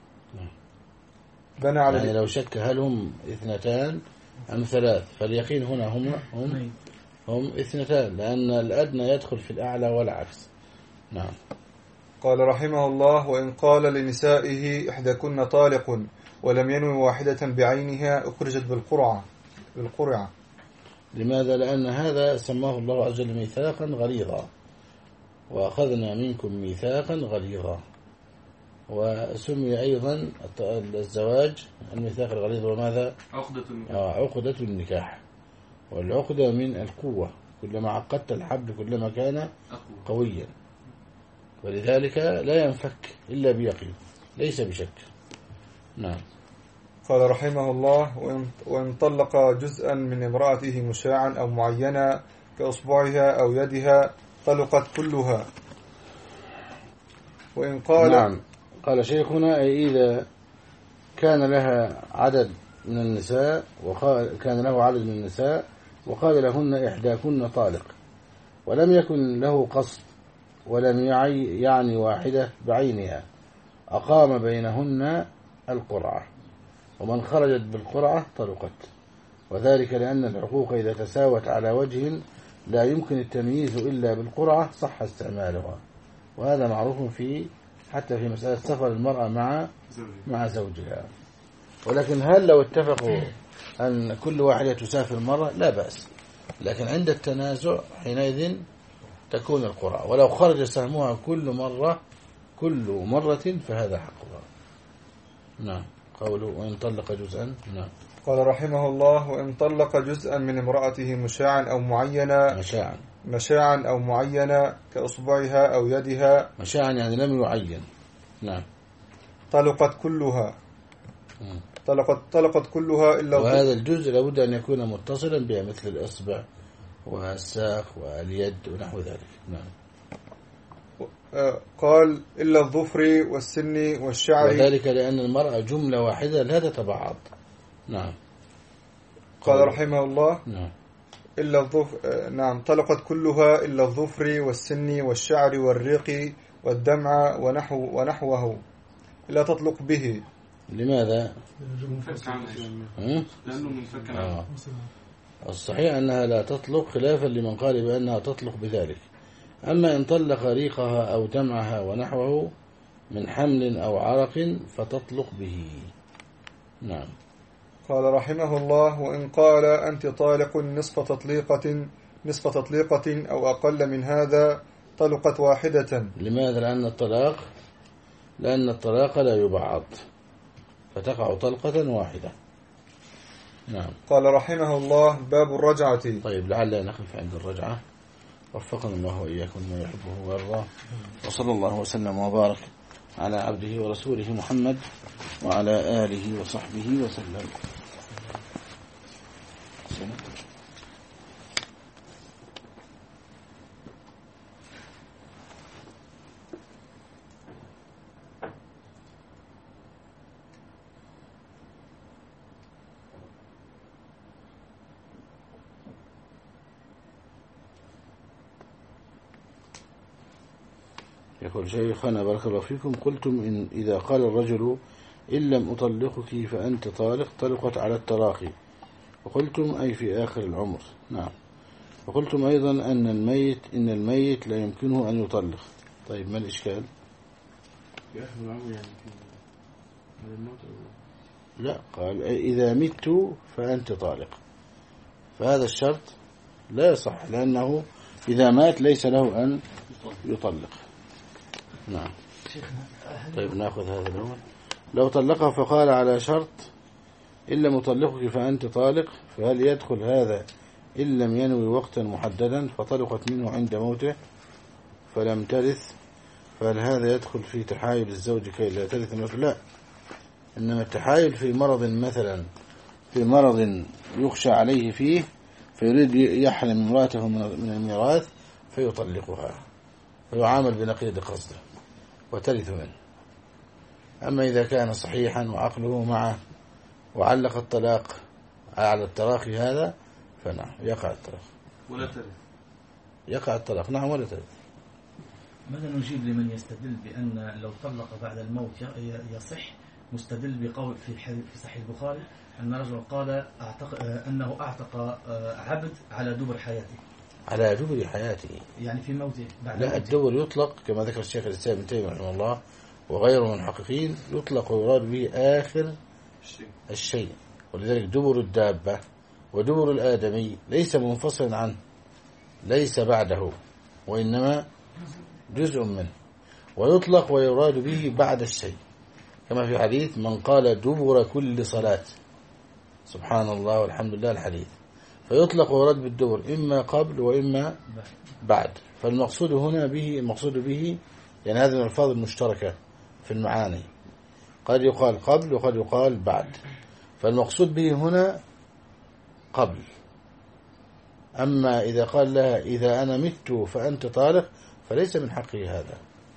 بنى على يعني لو شك هل هم اثنتان أم ثلاث، فاليقين هنا هم هم هم اثنتان، لأن الأدنى يدخل في الأعلى والعكس. نعم. قال رحمه الله: وإن قال لنسائه إحداكن طالق ولم ينوي واحدة بعينها أخرجت بالقرعة بالقرعة. لماذا؟ لأن هذا سماه الله عز وجل ميثاقا غليظا، وأخذنا منكم ميثاقا غليظا. وسمي أيضا الزواج الميثاق الغليظ وماذا؟ عقدة النكاح. آه عقدة النكاح. والعقدة من القوة، كلما عقدت الحبل كلما كان قويا، ولذلك لا ينفك إلا بيقين ليس بشك. نعم. قال رحمه الله: وإن طلق جزءا من امرأته مشاعا أو معينا كأصبعها أو يدها طلقت كلها. وإن قال نعم. قال شيخنا: أي إذا كان لها عدد من النساء وقال كان له عدد من النساء وقال لهن إحداكن طالق ولم يكن له قصد ولم يعني واحدة بعينها، أقام بينهن القرعة، ومن خرجت بالقرعة طلقت، وذلك لأن الحقوق إذا تساوت على وجه لا يمكن التمييز إلا بالقرعة صح استعمالها. وهذا معروف في حتى في مسألة سفر المرأة مع مع زوجها. ولكن هل لو اتفقوا أن كل واحدة تسافر مرة لا بأس، لكن عند التنازع حينئذ تكون القرعة، ولو خرج سهمها كل مرة كل مرة فهذا حقها. نعم. قوله: وإن طلق جزءا. نعم. قال رحمه الله: وإن طلق جزءا من امرأته مشاعا أو معينا مشاعا مشاعا أو معينا كأصبعها أو يدها. مشاعا يعني لم يعين. نعم. طلقت كلها. طلقت طلقت كلها إلا. وهذا الجزء لابد أن يكون متصلا بها مثل الإصبع والساق واليد ونحو ذلك. نعم. قال إلا الظفر والسن والشعر، وذلك لأن المرأة جملة واحدة لا تتبعض. نعم. قال رحمه الله: نعم. إلا الظفر. نعم. طلقت كلها إلا الظفر والسن والشعر والريق والدمع ونحو ونحوه، لا تطلق به. لماذا؟ منفك عنها هم؟ لأنه منفك عنها. آه. الصحيح أنها لا تطلق خلافا لمن قال بأنها تطلق بذلك. أما إن طلق ريقها أو دمعها ونحوه من حمل أو عرق فتطلق به. نعم. قال رحمه الله: وإن قال أنت طالق نصف تطليقة نصف تطليقة أو أقل من هذا طلقت واحدة. لماذا؟ لأن الطلاق لأن الطلاق لا يبعض فتقع طلقة واحدة. نعم. قال رحمه الله: باب الرجعة. طيب لعل نقف عند الرجعة. وفقنا الله وإياكم ما يحبه ويرضاه، وصلى الله وسلم وبارك على عبده ورسوله محمد وعلى آله وصحبه وسلم. يقول شيخنا بارك الله فيكم: قلتم إن إذا قال الرجل إن لم أطلقك فأنت طالق طلقت على التراخي، وقلتم أي في آخر العمر. نعم. وقلتم أيضا أن الميت إن الميت لا يمكنه أن يطلق. طيب ما الإشكال؟ في آخر العمر يعني في الموت؟ لا، قال إذا مت فأنت طالق، فهذا الشرط لا يصح لأنه إذا مات ليس له أن يطلق. نعم. طيب نأخذ هذا الأول. لو طلقها فقال على شرط إن لم أطلقك فأنت طالق، فهل يدخل هذا إن لم ينوي وقتا محددا فطلقت منه عند موته فلم ترث؟ فهل هذا يدخل في تحايل الزوج كي لا ترث المرأة؟ لا، إنما التحايل في مرض مثلا، في مرض يخشى عليه فيه فيريد يحرم امرأته من الميراث فيطلقها فيعامل بنقيض قصده وترث منه. أما إذا كان صحيحا وعقله معه وعلق الطلاق على التراخي هذا فنعم يقع الطلاق ولا ترث. يقع الطلاق نعم ولا ترث. ماذا نجيب لمن يستدل بأن لو طلق بعد الموت يصح، مستدل بقول في في صحيح البخاري أن رجل قال أعتق أنه أعتق عبد على دبر حياته، على دبر حياته يعني في موته بعد لا موته. الدبر يطلق كما ذكر الشيخ الإسلام ابن تيمية رحمه الله وغيره من المحققين، يطلق ويراد به آخر الشيء. الشيء، ولذلك دبر الدابة ودبر الآدمي ليس منفصلا عنه، ليس بعده وإنما جزء منه، ويطلق ويراد به بعد الشيء كما في حديث من قال دبر كل صلاة سبحان الله والحمد لله الحديث، فيطلق ويراد بالدبر إما قبل وإما بعد. فالمقصود هنا به المقصود به يعني هذه الألفاظ المشتركة في المعاني، قد يقال قبل وقد يقال بعد، فالمقصود به هنا قبل. أما إذا قال لها إذا أنا مت فأنت طالق فليس من حقه هذا.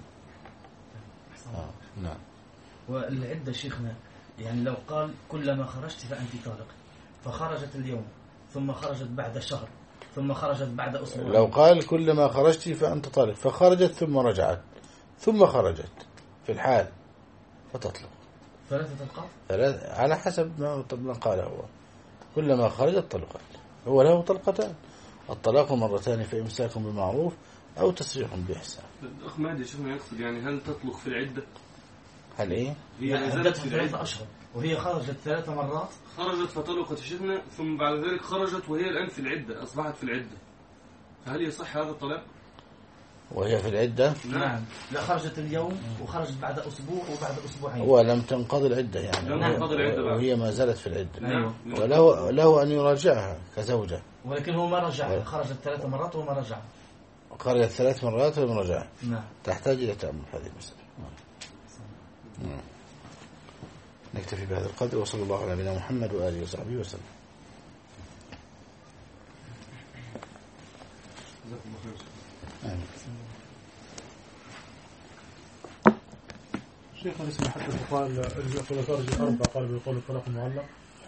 آه. نعم. والعدة شيخنا يعني لو قال كلما خرجت فأنت طالق، فخرجت اليوم ثم خرجت بعد شهر ثم خرجت بعد أسبوع، لو قال كلما خرجت فأنت طالق فخرجت ثم رجعت ثم خرجت في الحال فتطلق ثلاثة طلقات ثلاث على حسب ما قال هو، كلما خرجت طلقت. هو له طلقتان، الطلاق مرتان فإمساك بمعروف أو تسريح بإحسان. الأخ مهدي شيخنا يقصد يعني هل تطلق في العدة؟ هل إيه؟ هي يعني نزلت في ثلاثة العدة، أشهر وهي خرجت ثلاث مرات، خرجت فطلقت شيخنا ثم بعد ذلك خرجت وهي الآن في العدة، أصبحت في العدة، فهل يصح هذا الطلاق؟ وهي في العدة؟ نعم. لا خرجت اليوم وخرجت بعد أسبوع وبعد أسبوعين، ولم تنقضي العدة يعني لم تنقضي العدة بعد. وهي ما زالت في العدة. أيوة. وله له أن يراجعها كزوجة، ولكن هو ما رجع، خرجت ثلاث مرات وما رجع. خرجت ثلاث مرات ولم رجع، نعم. تحتاج إلى تأمل هذه المسألة. نعم. نكتفي بهذا القدر، وصلى الله على نبينا محمد وآله وصحبه وسلم. آمين. شيخ اسمه حتى قال يقول خارج أربعة قال بيقول الطلاق المعلق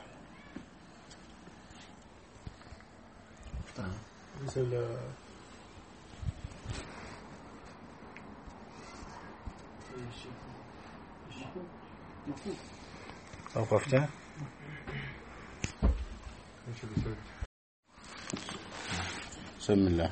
مثل أوقفتها؟ بسم الله.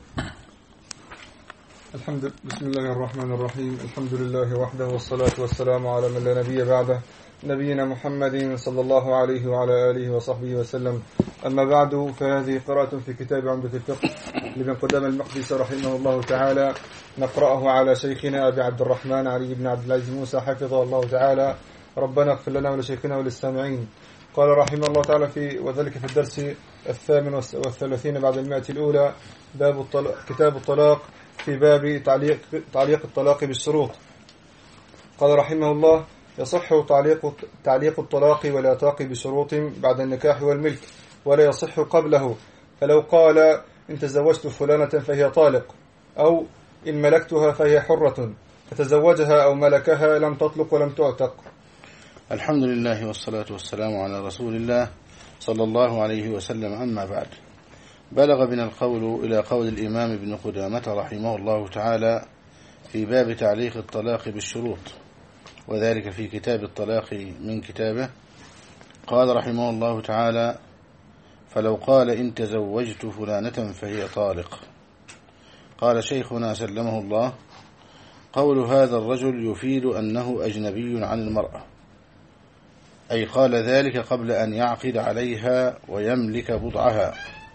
الحمد بسم الله الرحمن الرحيم. الحمد لله وحده والصلاة والسلام على من لا نبي بعده، نبينا محمد صلى الله عليه وعلى آله وصحبه وسلم. أما بعد، فهذه قراءة في كتاب عمدة الفقه لابن قدامة المقدسي رحمه الله تعالى، نقرأه على شيخنا أبي عبد الرحمن علي بن عبد العزيز موسى حفظه الله تعالى. ربنا اغفر لنا ولشيخنا وللسامعين. قال رحمه الله تعالى في وذلك في الدرس الثامن والثلاثين بعد المائة الأولى، باب الطلاق، كتاب الطلاق، في باب تعليق تعليق الطلاق بالشروط. قال رحمه الله: يصح تعليق تعليق الطلاق والعتاق بشروط بعد النكاح والملك، ولا يصح قبله. فلو قال: إن تزوجت فلانة فهي طالق، أو إن ملكتها فهي حرة، فتزوجها أو ملكها لم تطلق ولم تعتق. الحمد لله والصلاة والسلام على رسول الله صلى الله عليه وسلم. أما بعد، بلغ بنا القول إلى قول الإمام ابن قدامة رحمه الله تعالى في باب تعليق الطلاق بالشروط، وذلك في كتاب الطلاق من كتابه. قال رحمه الله تعالى: فلو قال: إن تزوجت فلانة فهي طالق. قال شيخنا سلمه الله: قول هذا الرجل يفيد أنه أجنبي عن المرأة، أي قال ذلك قبل أن يعقد عليها ويملك بضعها،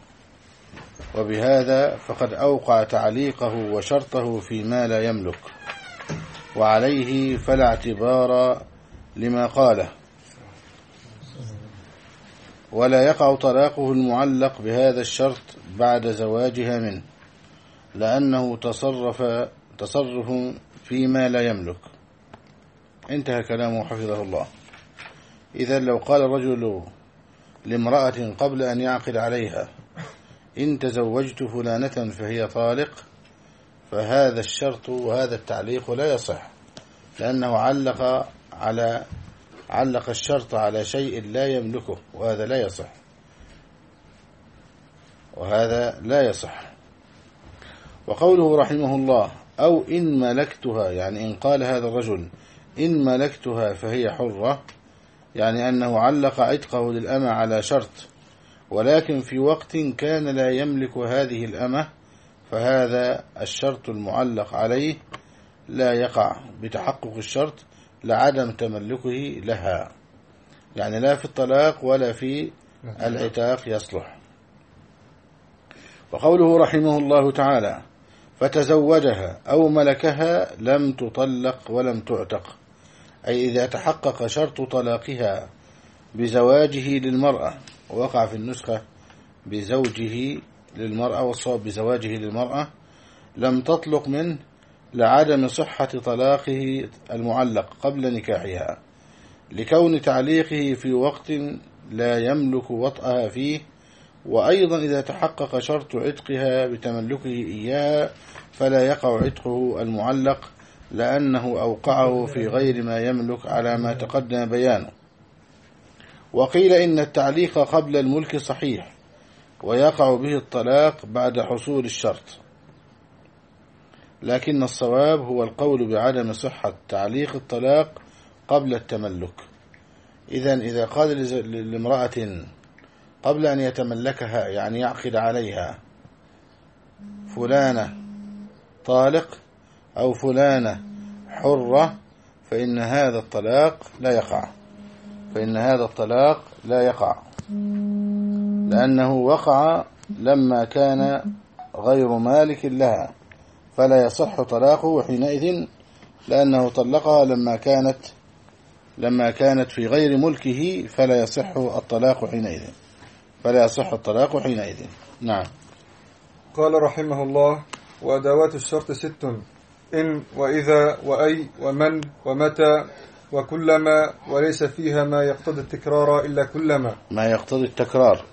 وبهذا فقد أوقع تعليقه وشرطه فيما لا يملك، وعليه فلا اعتبار لما قاله، ولا يقع طلاقه المعلق بهذا الشرط بعد زواجها منه، لأنه تصرف تصرف فيما لا يملك. انتهى كلامه حفظه الله. إذا لو قال الرجل لامرأة قبل أن يعقد عليها: إن تزوجت فلانة فهي طالق، فهذا الشرط وهذا التعليق لا يصح، لأنه علق على علق الشرط على شيء لا يملكه، وهذا لا يصح وهذا لا يصح. وقوله رحمه الله: أو إن ملكتها، يعني إن قال هذا الرجل: إن ملكتها فهي حرة، يعني أنه علق عتقه للأمة على شرط، ولكن في وقت كان لا يملك هذه الأمة، فهذا الشرط المعلق عليه لا يقع بتحقق الشرط لعدم تملكه لها، يعني لا في الطلاق ولا في العتاق يصلح. وقوله رحمه الله تعالى: فتزوجها أو ملكها لم تطلق ولم تعتق، أي إذا تحقق شرط طلاقها بزواجه للمرأة، ووقع في النسخة بزوجه للمرأة، والصواب بزواجه للمرأة، لم تطلق منه لعدم صحة طلاقه المعلق قبل نكاحها، لكون تعليقه في وقت لا يملك وطئها فيه. وأيضا إذا تحقق شرط عتقها بتملكه إياها فلا يقع عتقه المعلق، لأنه أوقعه في غير ما يملك على ما تقدم بيانه. وقيل إن التعليق قبل الملك صحيح، ويقع به الطلاق بعد حصول الشرط، لكن الصواب هو القول بعدم صحة تعليق الطلاق قبل التملك. إذن إذا قال لامرأة قبل أن يتملكها، يعني يعقد عليها: فلانة طالق أو فلانة حرة، فإن هذا الطلاق لا يقع فإن هذا الطلاق لا يقع لأنه وقع لما كان غير مالك لها، فلا يصح طلاقه حينئذ، لأنه طلقها لما كانت لما كانت في غير ملكه، فلا يصح الطلاق حينئذ فلا يصح الطلاق حينئذ. نعم. قال رحمه الله: وأدوات الشرط ست: إن وإذا وأي ومن ومتى وكلما، وليس فيها ما يقتضي التكرار إلا كلما. ما يقتضي التكرار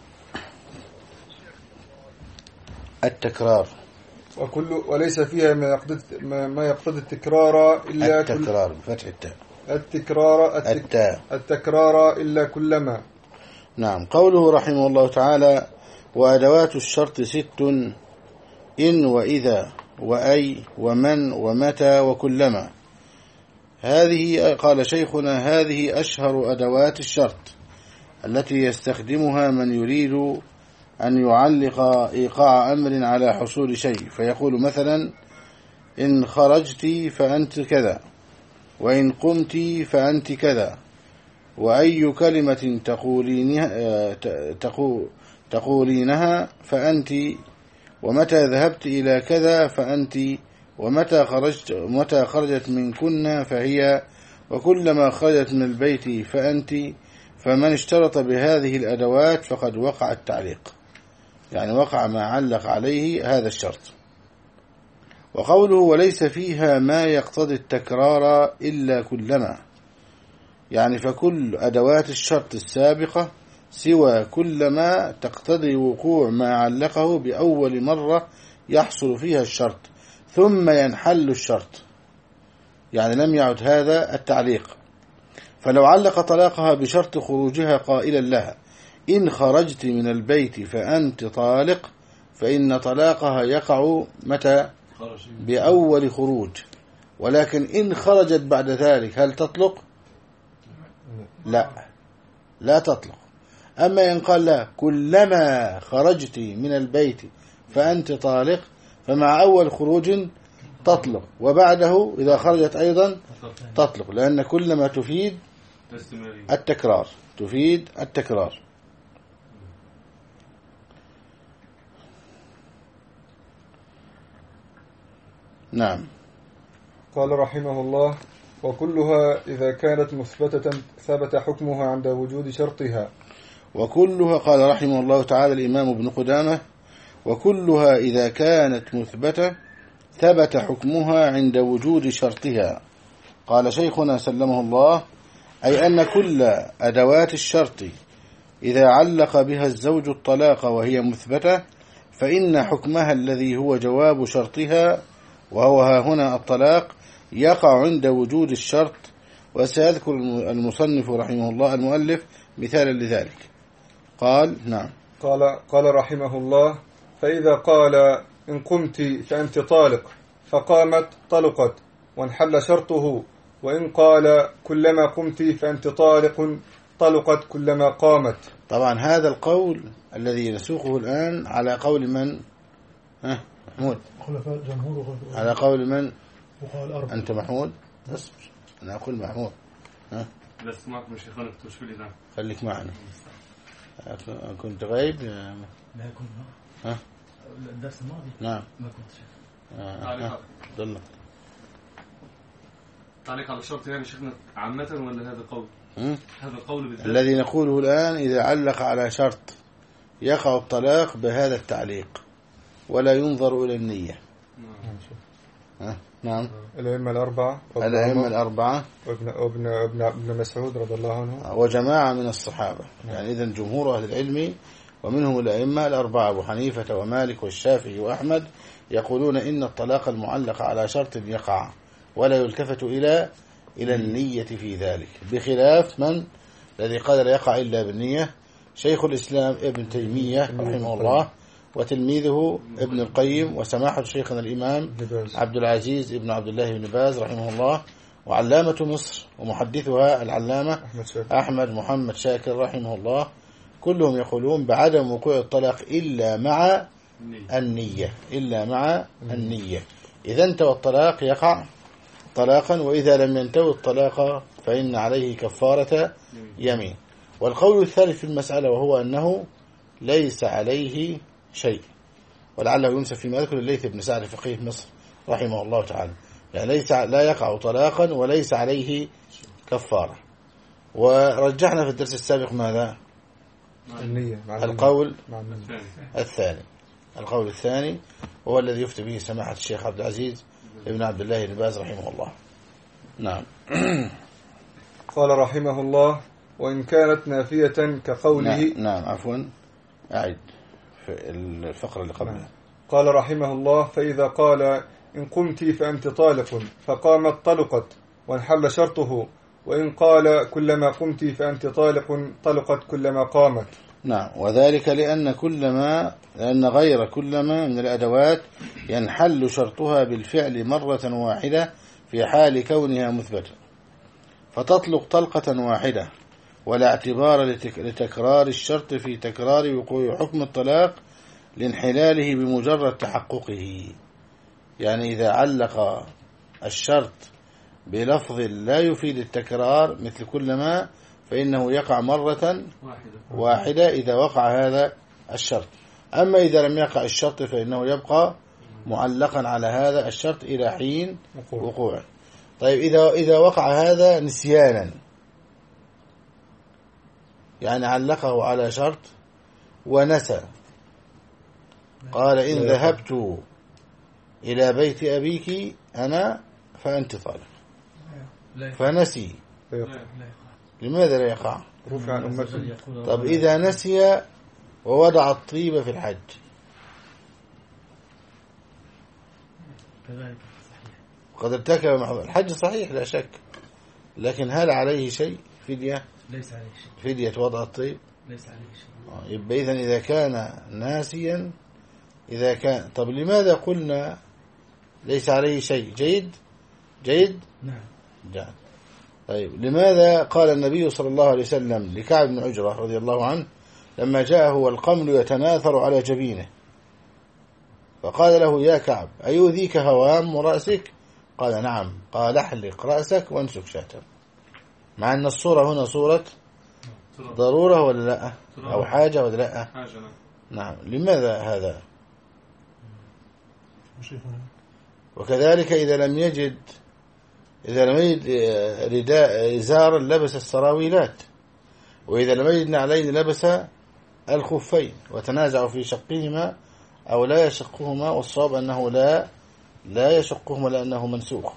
التكرار وكل وليس فيها ما يقتضي ما يقتضي التكرار إلا التكرار بفتح التاء التكرار التاء التكرار إلا كلما. نعم. قوله رحمه الله تعالى: وأدوات الشرط ست: إن وإذا وأي ومن ومتى وكلما. هذه قال شيخنا هذه أشهر أدوات الشرط التي يستخدمها من يريد أن يعلق إيقاع أمر على حصول شيء، فيقول مثلا إن خرجت فأنت كذا، وإن قمت فأنت كذا، وأي كلمة تقولينها, تقولينها فأنت، ومتى ذهبت إلى كذا فأنت، ومتى خرجت متى خرجت منكن فهي، وكلما خرجت من البيت فأنت. فمن اشترط بهذه الأدوات فقد وقع التعليق، يعني وقع ما علق عليه هذا الشرط. وقوله وليس فيها ما يقتضي التكرار إلا كلما، يعني فكل أدوات الشرط السابقة سوى كلما تقتضي وقوع ما علقه بأول مرة يحصل فيها الشرط ثم ينحل الشرط، يعني لم يعد هذا التعليق. فلو علق طلاقها بشرط خروجها قائلا لها إن خرجت من البيت فأنت طالق، فإن طلاقها يقع متى؟ بأول خروج. ولكن إن خرجت بعد ذلك هل تطلق؟ لا، لا تطلق. أما إن قال لا كلما خرجت من البيت فأنت طالق، فمع أول خروج تطلق، وبعده إذا خرجت أيضا تطلق، لأن كلما تفيد التكرار، تفيد التكرار. نعم. قال رحمه الله وكلها إذا كانت مثبتة ثبت حكمها عند وجود شرطها. وكلها قال رحمه الله تعالى الإمام ابن قدامة وكلها إذا كانت مثبتة ثبت حكمها عند وجود شرطها. قال شيخنا سلمه الله أي أن كل أدوات الشرط إذا علق بها الزوج الطلاق وهي مثبتة فإن حكمها الذي هو جواب شرطها وهو ها هنا الطلاق يقع عند وجود الشرط. وسيذكر المصنف رحمه الله المؤلف مثالا لذلك. قال نعم. قال قال رحمه الله فإذا قال إن قمت فأنت طالق فقامت طلقت وانحل شرطه، وإن قال كلما قمت فأنت طالق طلقت كلما قامت. طبعا هذا القول الذي نسوقه الآن على قول من؟ ها محمود؟ خلفاء جمهور. على قول من؟ وقال أربعة. أنت محمود؟ اصبر أنا أقول محمود. ها؟ بس معكم شيخنا تشوف لي نعم. خليك معنا. كنت غايب؟ لا كنت. ها؟ الدرس الماضي؟ نعم. ما كنت شيخ. آه. ضل. تعليق على الشرط يعني شيخنا عامة ولا هذا القول؟ هذا القول بالذات الذي نقوله الآن إذا علق على شرط يقع الطلاق بهذا التعليق ولا ينظر إلى النية. نعم. نعم. الأئمة الأربعة. الأئمة الأربعة. وابن ابن ابن ابن مسعود رضي الله عنه. وجماعة من الصحابة. يعني إذن جمهور أهل العلم ومنهم الأئمة الأربعة أبو حنيفة ومالك والشافعي وأحمد يقولون إن الطلاق المعلق على شرط يقع ولا يلتفت إلى إلى النية في ذلك، بخلاف من الذي قال لا يقع إلا بالنية شيخ الإسلام ابن تيمية رحمه الله وتلميذه ابن القيم وسماحة شيخنا الإمام عبد العزيز ابن عبد الله بن باز رحمه الله وعلامة مصر ومحدثها العلامة أحمد محمد شاكر رحمه الله، كلهم يقولون بعدم وقوع الطلاق إلا مع النية، إلا مع النية. إذا انتوى الطلاق يقع طلاقا، وإذا لم ينتوي الطلاق فإن عليه كفارة يمين. والقول الثالث في المسألة وهو أنه ليس عليه شيء، ولعله ينسب فيما يذكر الليث بن سعد فقيه مصر رحمه الله تعالى، يعني ليس لا يقع طلاقا وليس عليه كفارة. ورجحنا في الدرس السابق ماذا؟ النية. القول الثاني. القول الثاني هو الذي يفتي به سماحة الشيخ عبد العزيز ابن عبد الله بن باز رحمه الله. نعم. قال رحمه الله وإن كانت نافية كقوله. نعم, نعم عفوا أعد في الفقرة اللي قبلها. قال رحمه الله فإذا قال إن قمت فأنت طالق فقامت طلقت وانحل شرطه، وإن قال كلما قمت فأنت طالق طلقت كلما قامت. نعم. وذلك لأن كلما لأن غير كلما من الأدوات ينحل شرطها بالفعل مرة واحدة في حال كونها مثبتة. فتطلق طلقة واحدة، ولا اعتبار لتك... لتكرار الشرط في تكرار وقوع حكم الطلاق لانحلاله بمجرد تحققه. يعني إذا علق الشرط بلفظ لا يفيد التكرار مثل كلما، فإنه يقع مرة واحدة واحدة إذا وقع هذا الشرط. أما إذا لم يقع الشرط فإنه يبقى معلقا على هذا الشرط إلى حين وقوعه. طيب إذا إذا وقع هذا نسيانا، يعني علقه على شرط ونسى، قال إن ذهبت إلى بيت أبيك أنا فأنت طالق، فنسي، لماذا لا يقع؟ رفع عن أمته. طب إذا نسي ووضع الطيب في الحج كذلك صحيح، قد ارتكب محظور الحج صحيح لا شك، لكن هل عليه شيء فدية؟ ليس عليه شيء، فدية وضع الطيب ليس عليه شيء. آه، يبقى إذن إذا كان ناسيا، إذا كان طب لماذا قلنا ليس عليه شيء؟ جيد جيد نعم جيد. طيب لماذا قال النبي صلى الله عليه وسلم لكعب بن عجرة رضي الله عنه لما جاءه والقمل يتناثر على جبينه، فقال له يا كعب أيؤذيك هوام رأسك؟ قال نعم. قال احلق رأسك وانسك شاة، مع أن الصورة هنا صورة ضرورة ولا لا، أو حاجة ولا لا؟ حاجة. نعم. نعم. لماذا هذا؟ شيخنا وكذلك إذا لم يجد إذا لم يجد رداء إزارا لبس السراويلات، وإذا لم يجد نعلين لبس الخفين، وتنازعوا في شقهما أو لا يشقهما، والصواب أنه لا لا يشقهما لأنه منسوخ.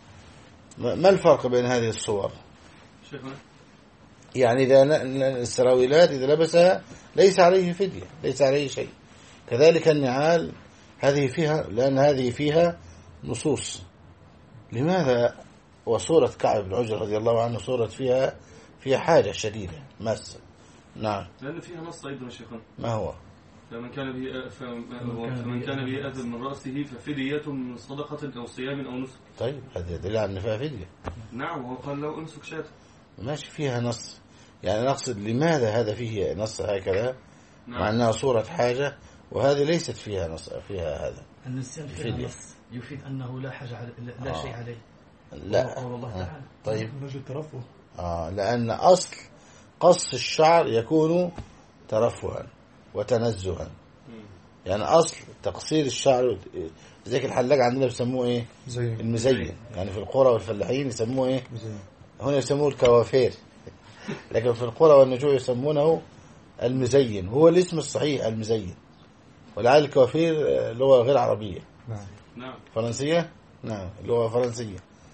ما الفرق بين هذه الصور؟ شيخنا يعني إذا السراويلات إذا لبسها ليس عليه فدية، ليس عليه شيء. كذلك النعال هذه فيها، لأن هذه فيها نصوص. لماذا وصورة كعب بن عجرة رضي الله عنه صورة فيها فيها حاجة شديدة ماسة؟ نعم. لأن فيها نص أيضا يا شيخنا. ما هو؟ فمن كان به فمن كان به أذى من رأسه ففدية من صدقة أو صيام أو نسك. طيب هذا يدل على أن فيها فدية. نعم، وهو قال له أمسك شاة. ماشي فيها نص، يعني نقصد لماذا هذا فيه نص هكذا؟ نعم. مع أنها صورة حاجة، وهذه ليست فيها نص فيها هذا. النسيان فيها نص يفيد أنه لا حاجة على لا آه. شيء عليه. لا قول الله تعالى. طيب من أجل الترفه. آه لأن أصل قص الشعر يكون ترفها وتنزها، يعني أصل تقصير الشعر زي الحلاق عندنا بيسموه إيه؟ زين. المزين، يعني في القرى والفلاحين يسموه إيه؟ زين. هنا يسموه الكوافير، لكن في القرى والنجوع يسمونه المزين، هو الاسم الصحيح المزين، ولعل الكوافير لغة غير عربية. نعم. نعم. فرنسية؟ نعم لغة فرنسية.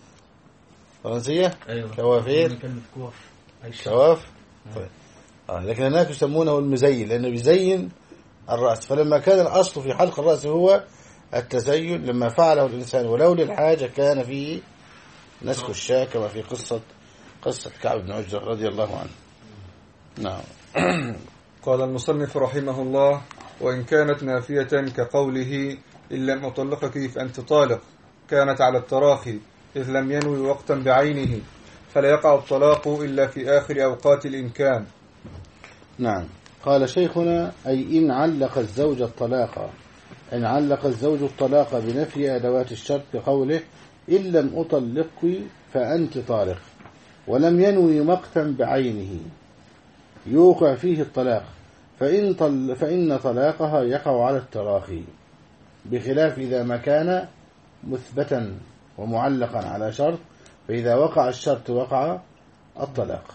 فرنسية؟ أيوة. كوافير. كلمة كواف. كواف. طيب. آه لكن هناك يسمونه المزين لأنه بيزين الرأس، فلما كان الأصل في حلق الرأس هو التزين، لما فعله الإنسان ولو للحاجة كان فيه نسك الشاة، كما في قصة قصة كعب بن عجرة رضي الله عنه. نعم. قال المصنف رحمه الله: وإن كانت نافية كقوله إن لم أطلقك فأنت طالق، كانت على التراخي إذ لم ينوي وقتا بعينه، فلا يقع الطلاق إلا في آخر أوقات الإمكان. نعم. قال شيخنا: أي إن علق الزوج الطلاق إن علق الزوج الطلاق بنفي أدوات الشرط كقوله إن لم أطلقك فأنت طالق، ولم ينوي مقتا بعينه، يوقع فيه الطلاق، فإن, طل فإن طلاقها يقع على التراخي، بخلاف إذا ما كان مثبتا ومعلقا على شرط، فإذا وقع الشرط وقع الطلاق.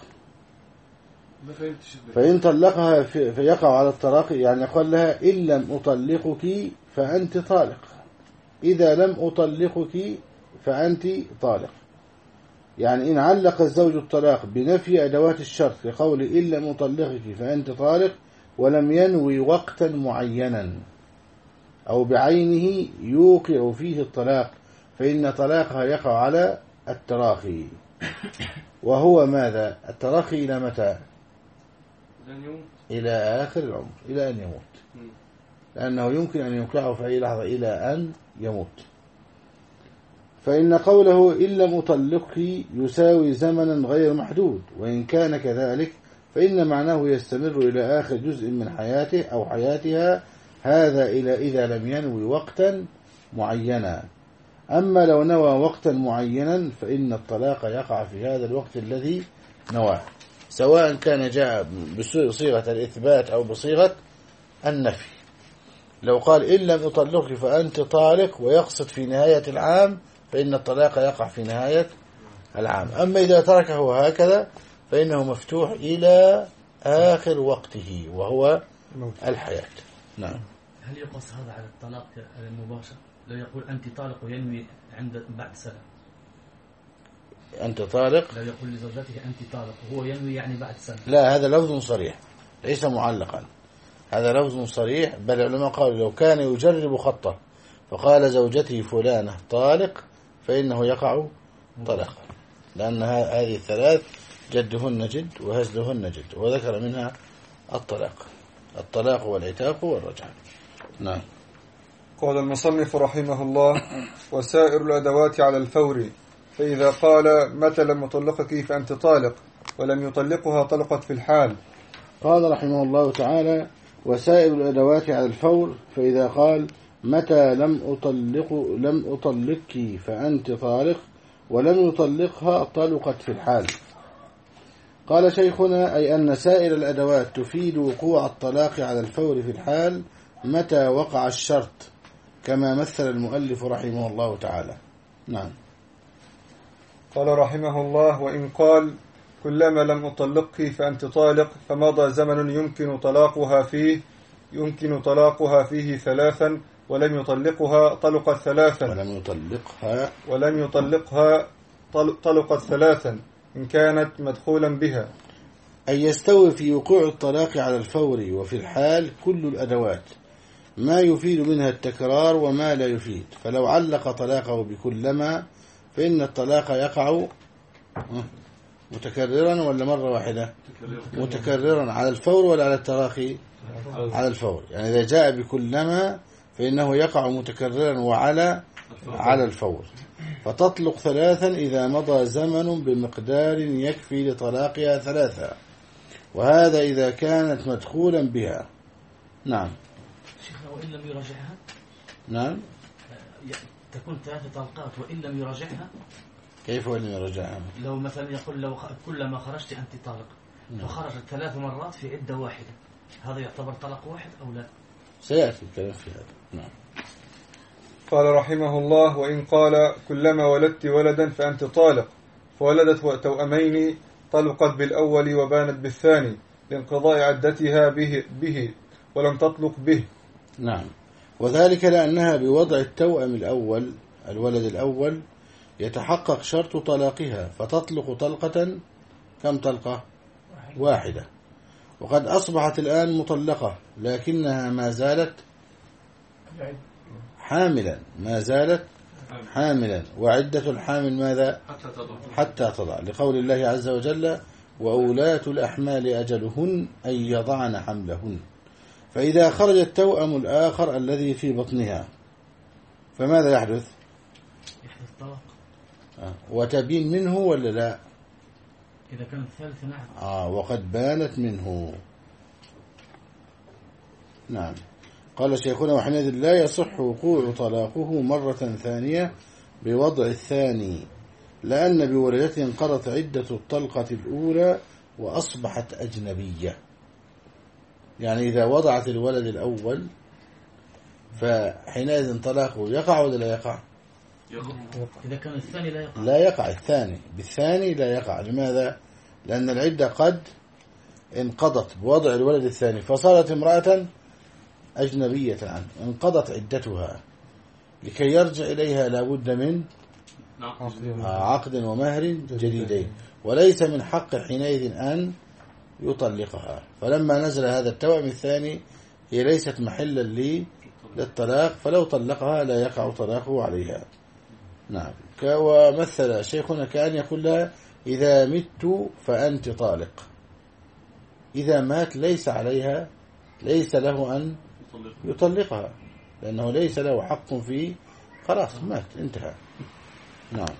فإن طلقها فيقع على التراخي، يعني قال لها إن لم أطلقك فأنت طالق، إذا لم أطلقك فأنت طالق. يعني إن علق الزوج الطلاق بنفي أدوات الشرط لقول إن لم أطلقك فأنت طالق، ولم ينوي وقتا معينا أو بعينه يوقع فيه الطلاق، فإن طلاقها يقع على التراخي. وهو ماذا؟ التراخي إلى متى؟ إلى آخر العمر، إلى أن يموت، لأنه يمكن أن يوقعه في أي لحظة إلى أن يموت. فإن قوله إن لم أطلقك يساوي زمنا غير محدود، وإن كان كذلك فإن معناه يستمر إلى آخر جزء من حياته أو حياتها، هذا إلى إذا لم ينوي وقتا معينا. أما لو نوى وقتا معينا فإن الطلاق يقع في هذا الوقت الذي نواه، سواء كان جاء بصيغة الإثبات أو بصيغة النفي. لو قال إن لم أطلقك فأنت طالق ويقصد في نهاية العام فإن الطلاق يقع في نهاية العام. أما إذا تركه هكذا فإنه مفتوح إلى آخر وقته وهو الحياة. نعم. هل يقص هذا على الطلاق المباشر؟ لو يقول أنت طالق وينوي عند بعد سنة، أنت طالق، لو يقول لزوجته أنت طالق وهو ينوي يعني بعد سنة، لا، هذا لفظ صريح ليس معلقا، هذا لفظ صريح. بل العلماء قالوا لو كان يجرب خطه فقال زوجته فلانة طالق فإنه يقع طلاقا، لأن هذه الثلاث جدهن جد وهزلهن جد، وذكر منها الطلاق الطلاق والعتاق والرجعة. نعم. قال المصنف رحمه الله: وسائر الأدوات على الفور، فإذا قال متى لم أطلقك فأنت طالق ولم يطلقها طلقت في الحال. قال رحمه الله تعالى: وسائر الأدوات على الفور، فإذا قال متى لم أطلق لم أطلقك فأنت طالق ولم يطلقها طلقت في الحال. قال شيخنا: أي أن سائر الأدوات تفيد وقوع الطلاق على الفور في الحال متى وقع الشرط، كما مثل المؤلف رحمه الله تعالى. نعم. قال رحمه الله: وإن قال كلما لم أطلقك فأنت طالق فمضى زمن يمكن طلاقها فيه يمكن طلاقها فيه ثلاثا ولم يطلقها طلقت ثلاثا ولم يطلقها ولم يطلقها طلقت ثلاثا إن كانت مدخولا بها. أي يستوي في وقوع الطلاق على الفور وفي الحال كل الأدوات، ما يفيد منها التكرار وما لا يفيد. فلو علق طلاقه بكلما فإن الطلاق يقع متكررا ولا مرة واحدة؟ متكررا على الفور ولا على التراخي؟ على الفور. يعني إذا جاء بكلما فإنه يقع متكررا وعلى على الفور. فتطلق ثلاثا إذا مضى زمن بمقدار يكفي لطلاقها ثلاثا، وهذا إذا كانت مدخولا بها. نعم. شيخنا وإن لم يراجعها؟ نعم. تكون ثلاثة طلقات وإن لم يراجعها؟ كيف وإن لم يراجعها؟ لو مثلا يقول لو كلما خرجت أنت طالق، فخرجت ثلاث مرات في عدة واحدة، هذا يعتبر طلاق واحد أو لا؟ سيأتي الكلام في هذا. نعم. قال رحمه الله: وإن قال كلما ولدت ولدا فأنت طالق فولدت توأمين طلقت بالأول وبانت بالثاني لانقضاء عدتها به, به ولم تطلق به. نعم. وذلك لأنها بوضع التوأم الأول الولد الأول يتحقق شرط طلاقها، فتطلق طلقة كم طلقة؟ واحدة. وقد أصبحت الآن مطلقة لكنها ما زالت حاملا ما زالت حاملا وعدة الحامل ماذا؟ حتى تضع، لقول الله عز وجل: وأولاة الأحمال أجلهن أن يضعن حملهن. فإذا خرج التوأم الآخر الذي في بطنها فماذا يحدث؟ يحدث طلاق. آه. وتبين منه ولا لا؟ إذا كان الثالث نعم. آه وقد بانت منه. نعم. قال شيخنا: وحينئذ لا يصح وقوع طلاقه مرة ثانية بوضع الثاني، لأن بولدته انقضت عدة الطلقة الأولى وأصبحت أجنبية. يعني إذا وضعت الولد الأول فحينئذ طلاقه يقع ولا لا يقع؟ إذا كان الثاني لا يقع. لا يقع الثاني، بالثاني لا يقع. لماذا؟ لأن العدة قد انقضت بوضع الولد الثاني، فصارت امرأة أجنبية عنه، انقضت عدتها. لكي يرجع إليها لابد من عقد ومهر جديدين، وليس من حق حينئذ أن يطلقها. فلما نزل هذا التوأم الثاني هي ليست محلا لي للطلاق، فلو طلقها لا يقع طلاقه عليها. نعم. ومثل شيخنا كأن يقول لها: إذا مت فأنت طالق. إذا مات ليس عليها ليس له أن يطلقها، لأنه ليس له حق فيه، خلاص مات انتهى. نعم.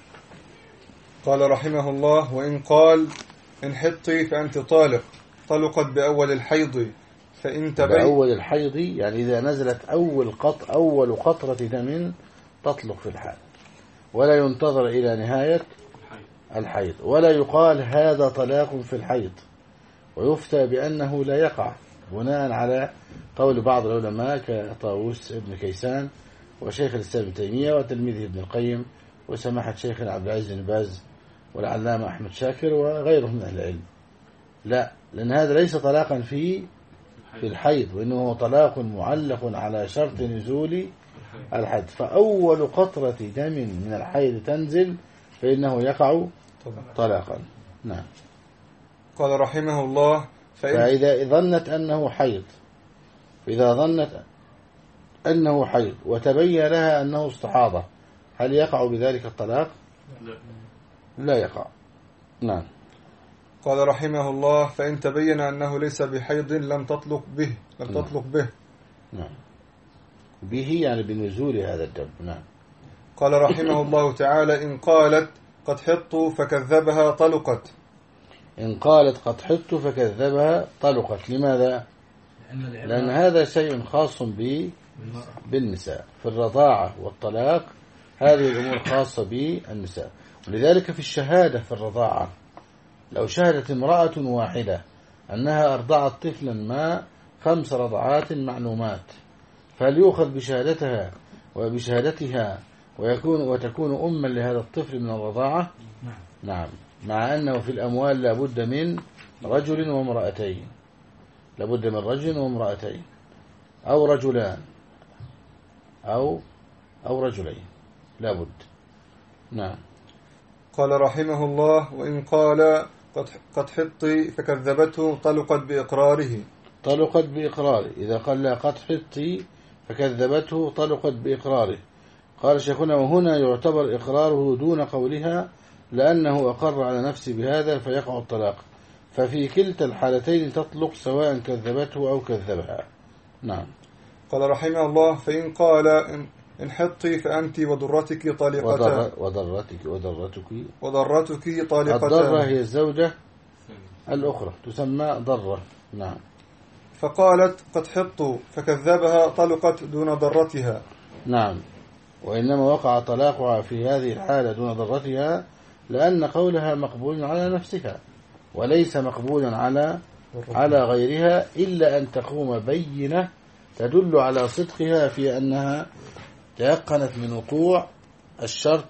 قال رحمه الله: وإن قال إن حطي فأنت طالق طلقت بأول الحيض فإن تبين. بأول الحيض يعني إذا نزلت أول قط أول قطرة دم تطلق في الحال، ولا ينتظر إلى نهاية الحيض، ولا يقال هذا طلاق في الحيض، ويفتى بأنه لا يقع بناء على قول بعض العلماء كطاووس ابن كيسان وشيخ الإسلام ابن تيمية وتلميذه ابن القيم وسماحة شيخنا عبد العزيز بن باز والعلامة أحمد شاكر وغيرهم من أهل العلم. لا، لأن هذا ليس طلاقا في في الحيض، وإنه طلاق معلق على شرط نزول الحيض، فأول قطرة دم من الحيض تنزل فإنه يقع طلاقا. نعم. قال رحمه الله: فإذا ظنت أنه حيض فإذا ظنت أنه حيض وتبين لها أنه استحاضة، هل يقع بذلك الطلاق؟ لا, لا يقع. نعم. قال رحمه الله: فإن تبين أنه ليس بحيض لم تطلق به لم تطلق به. نعم. به يعني بنزول هذا الدم. نعم. قال رحمه الله تعالى: إن قالت قد حط فكذبها طلقت. إن قالت قد حط فكذبها طلقت. لماذا؟ لأن هذا شيء خاص بالنساء في الرضاعة والطلاق، هذه الأمور خاصة بالنساء. ولذلك في الشهادة في الرضاعة لو شهدت امرأة واحدة أنها أرضعت طفلا ما خمس رضعات معلومات، فهل يؤخذ بشهادتها وبشهادتها ويكون وتكون أما لهذا الطفل من الرضاعة؟ نعم. مع أنه في الأموال لابد من رجل وامرأتين، لابد من رجل وامرأتين أو رجلان أو أو رجلين لابد. نعم. قال رحمه الله: وإن قال قد قد حطي فكذبته طلقت بإقراره. طلقت بإقراره. إذا قال لا قد حطي فكذبته طلقت بإقراره. قال شيخنا: وهنا يعتبر إقراره دون قولها، لأنه أقر على نفسه بهذا فيقع الطلاق، ففي كلتا الحالتين تطلق سواء كذبته أو كذبها. نعم. قال رحمه الله: فإن قال إن حطي فأنت وضرتك طالقتان. وضرتك وضرتك وضرتك طالقتان. الضرة هي الزوجة الأخرى تسمى ضرة. نعم. فقالت قد حطوا فكذبها طلقت دون ضرتها. نعم. وإنما وقع طلاقها في هذه الحالة دون ضرتها لأن قولها مقبول على نفسها وليس مقبولا على على غيرها، إلا أن تقوم بينة تدل على صدقها في أنها تيقنت من وقوع الشرط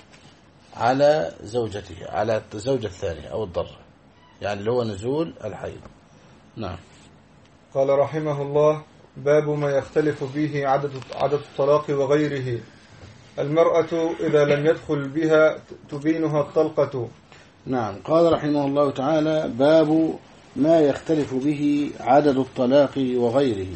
على زوجتها على الزوجة الثانية أو الضرة، يعني اللي هو نزول الحيض. نعم. قال رحمه الله: باب ما يختلف فيه عدد عدد الطلاق وغيره. المرأة إذا لم يدخل بها تبينها الطلقة. نعم. قال رحمه الله تعالى: باب ما يختلف به عدد الطلاق وغيره.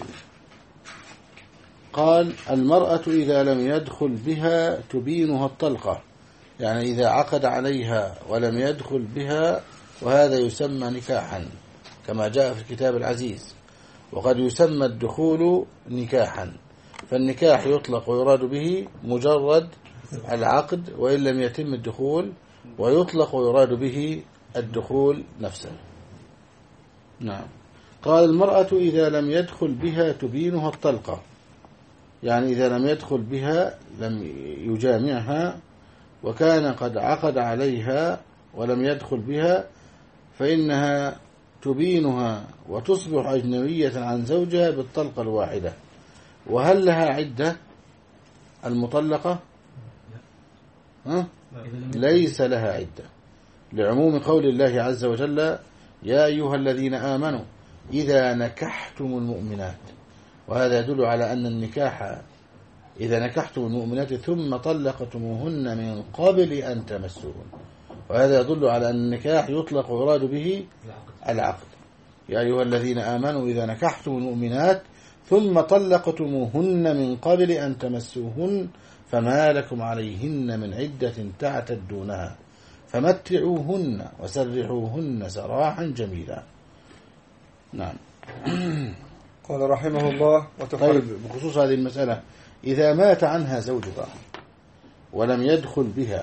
قال: المرأة إذا لم يدخل بها تبينها الطلقة، يعني إذا عقد عليها ولم يدخل بها، وهذا يسمى نكاحا كما جاء في الكتاب العزيز. وقد يسمى الدخول نكاحا، فالنكاح يطلق ويراد به مجرد العقد وإن لم يتم الدخول، ويطلق ويراد به الدخول نفسه. نعم. قال: المرأة إذا لم يدخل بها تبينها الطلقة، يعني إذا لم يدخل بها لم يجامعها وكان قد عقد عليها ولم يدخل بها، فإنها تبينها وتصبح أجنبية عن زوجها بالطلقة الواحدة. وهل لها عدة المطلقة؟ ها؟ ليس لها عدة، لعموم قول الله عز وجل: يا أيها الذين آمنوا إذا نكحتم المؤمنات. وهذا يدل على أن النكاح إذا نكحتم المؤمنات ثم طلقتموهن من قبل أن تمسوهن، وهذا يدل على أن النكاح يطلق ويراد به العقد. يا أيها الذين آمنوا إذا نكحتم المؤمنات ثم طلقتموهن من قبل أن تمسوهن فما لكم عليهن من عدة تعتدونها فمتعوهن وسرحوهن سراحا جميلا. نعم. قال رحمه الله: طيب، بخصوص هذه المسألة، إذا مات عنها زوجها ولم يدخل بها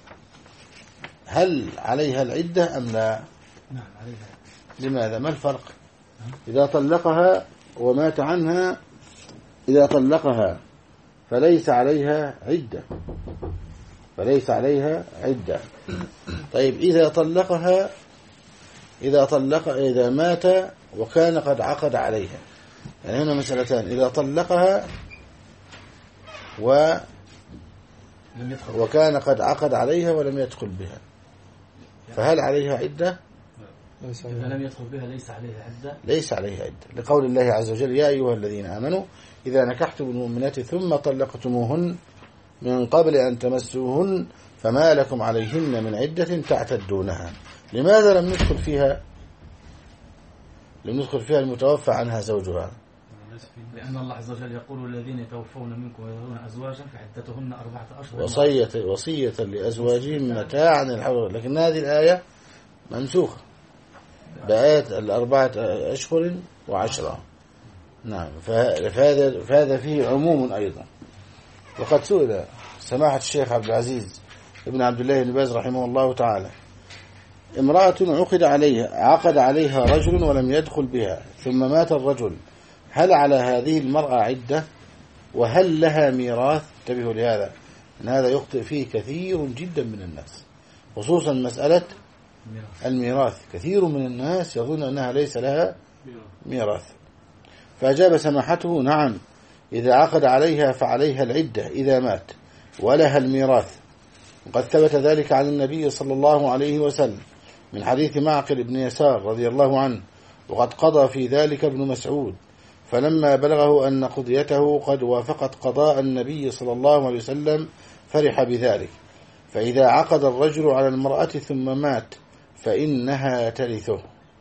هل عليها العدة أم لا؟ نعم عليها. لماذا؟ ما الفرق إذا طلقها ومات عنها؟ إذا طلقها فليس عليها عدة فليس عليها عدة طيب إذا طلقها إذا طلق إذا مات وكان قد عقد عليها، يعني هنا مسألتان، إذا طلقها و وكان قد عقد عليها ولم يدخل بها فهل عليها عدة؟ إذا لم يدخل بها ليس عليها عدة. ليس عليها عدة لقول الله عز وجل يا أيها الذين آمنوا إذا نكحتم المؤمنات ثم طلقتموهن من قبل أن تمسوهن فما لكم عليهن من عدة تعتدونها. لماذا لم ندخل فيها لم ندخل فيها المتوفى عنها زوجها؟ لأن الله عز وجل يقول الذين يتوفون منكم ويذرون أزواجا فعدتهن أربعة أشهر وصية وصية لأزواجهم متاعا الحول، لكن هذه الآية منسوخة بآيات الأربعة أشهر وعشرة. نعم فهذا فهذا فيه عموم أيضا. وقد سئل سماحة الشيخ عبد العزيز ابن عبد الله بن باز رحمه الله تعالى امرأة عقد عليها عقد عليها رجل ولم يدخل بها ثم مات الرجل، هل على هذه المرأة عدة وهل لها ميراث؟ انتبهوا لهذا، أن هذا يخطئ فيه كثير جدا من الناس، خصوصا مسألة الميراث. كثير من الناس يظن أنها ليس لها ميراث. فأجاب سماحته نعم إذا عقد عليها فعليها العدة إذا مات ولها الميراث، وقد ثبت ذلك عن النبي صلى الله عليه وسلم من حديث معقل بن يسار رضي الله عنه، وقد قضى في ذلك ابن مسعود فلما بلغه أن قضيته قد وافقت قضاء النبي صلى الله عليه وسلم فرح بذلك. فإذا عقد الرجل على المرأة ثم مات فإنها ترثه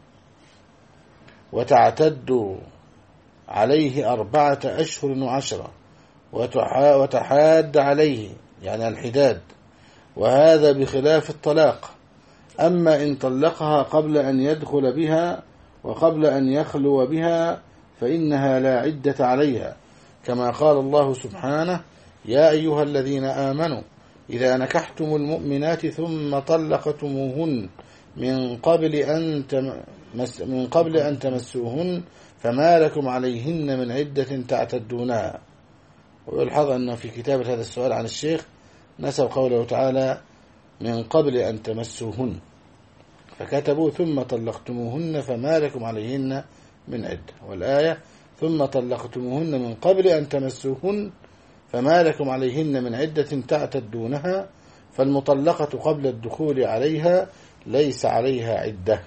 وتعتد عليه أربعة أشهر وعشرة وتحاد عليه يعني الحداد، وهذا بخلاف الطلاق. أما إن طلقها قبل أن يدخل بها وقبل أن يخلو بها فإنها لا عدة عليها، كما قال الله سبحانه يا أيها الذين آمنوا إذا نكحتم المؤمنات ثم طلقتموهن من قبل أن تمس من قبل أن تمسوهن فما لكم عليهن من عدة تعتدونها. ويلحظ أن في كتابة هذا السؤال عن الشيخ نسب قوله تعالى من قبل أن تمسوهن، فكتبوا ثم طلقتموهن فما لكم عليهن من عدة، والآية ثم طلقتموهن من قبل أن تمسوهن فما لكم عليهن من عدة تعتدونها، فالمطلقة قبل الدخول عليها ليس عليها عدة،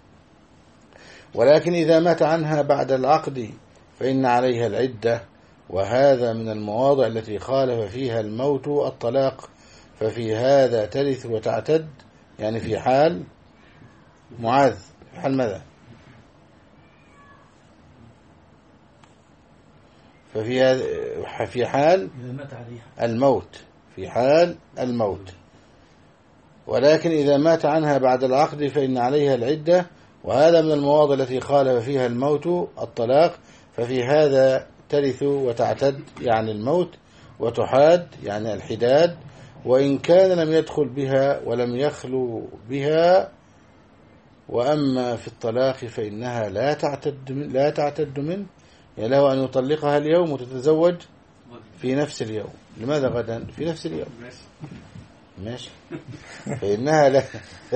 ولكن إذا مات عنها بعد العقد فإن عليها العدة، وهذا من المواضع التي خالف فيها الموت الطلاق، ففي هذا ترث وتعتد، يعني في حال معاذ في حال ماذا؟ ففي في حال الموت في حال الموت ولكن إذا مات عنها بعد العقد فإن عليها العدة، وهذا من المواضع التي خالف فيها الموت الطلاق، ففي هذا ترث وتعتد يعني الموت، وتحاد يعني الحداد، وإن كان لم يدخل بها ولم يخلو بها. وأما في الطلاق فإنها لا تعتد من لا تعتد منه، يعني له أن يطلقها اليوم وتتزوج في نفس اليوم. لماذا غدا؟ في نفس اليوم ماشي فإنها لا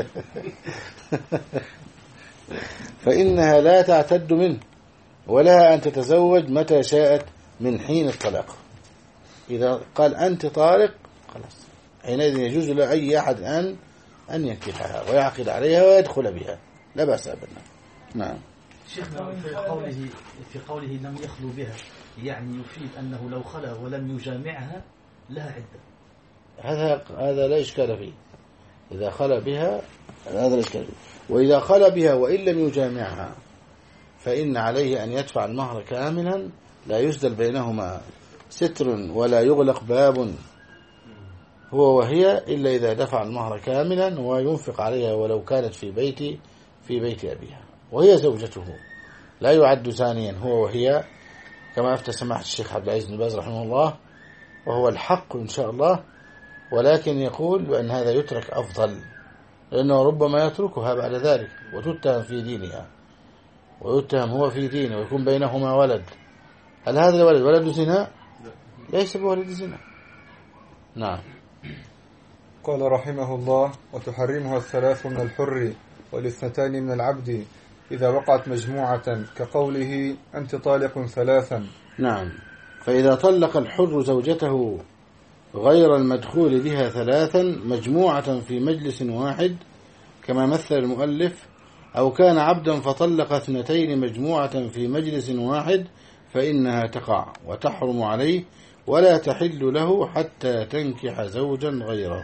فإنها لا تعتد منه، ولها أن تتزوج متى شاءت من حين الطلاق. إذا قال أنت طالق خلاص حينئذ يجوز لأي أحد أن أن ينكحها ويعقد عليها ويدخل بها، لا بأس أبدا. نعم. شيخنا في قوله في قوله لم يخلو بها يعني يفيد أنه لو خلا ولم يجامعها لها عدة. هذا هذا لا إشكال فيه. إذا خلا بها هذا لا إشكال فيه. وإذا خلا بها وإن لم يجامعها فإن عليه أن يدفع المهر كاملا، لا يسدل بينهما ستر ولا يغلق باب هو وهي إلا إذا دفع المهر كاملا، وينفق عليها ولو كانت في بيت في بيت أبيها وهي زوجته، لا يعد زانيا هو وهي، كما أفتى سماحة الشيخ عبد العزيز بن باز رحمه الله، وهو الحق إن شاء الله، ولكن يقول بأن هذا يترك أفضل، لأنه ربما يتركها بعد ذلك وتتهم في دينها، ويتهم هو في دينه ويكون بينهما ولد. هل هذا الولد ولد زنا؟ ليس بولد زنا. نعم. قال رحمه الله: وتحرمها الثلاث من الحر والاثنتان من العبد إذا وقعت مجموعة، كقوله أنت طالق ثلاثا. نعم. فإذا طلق الحر زوجته غير المدخول بها ثلاثا مجموعة في مجلس واحد كما مثل المؤلف، أو كان عبدا فطلق اثنتين مجموعة في مجلس واحد، فإنها تقع وتحرم عليه ولا تحل له حتى تنكح زوجا غيره.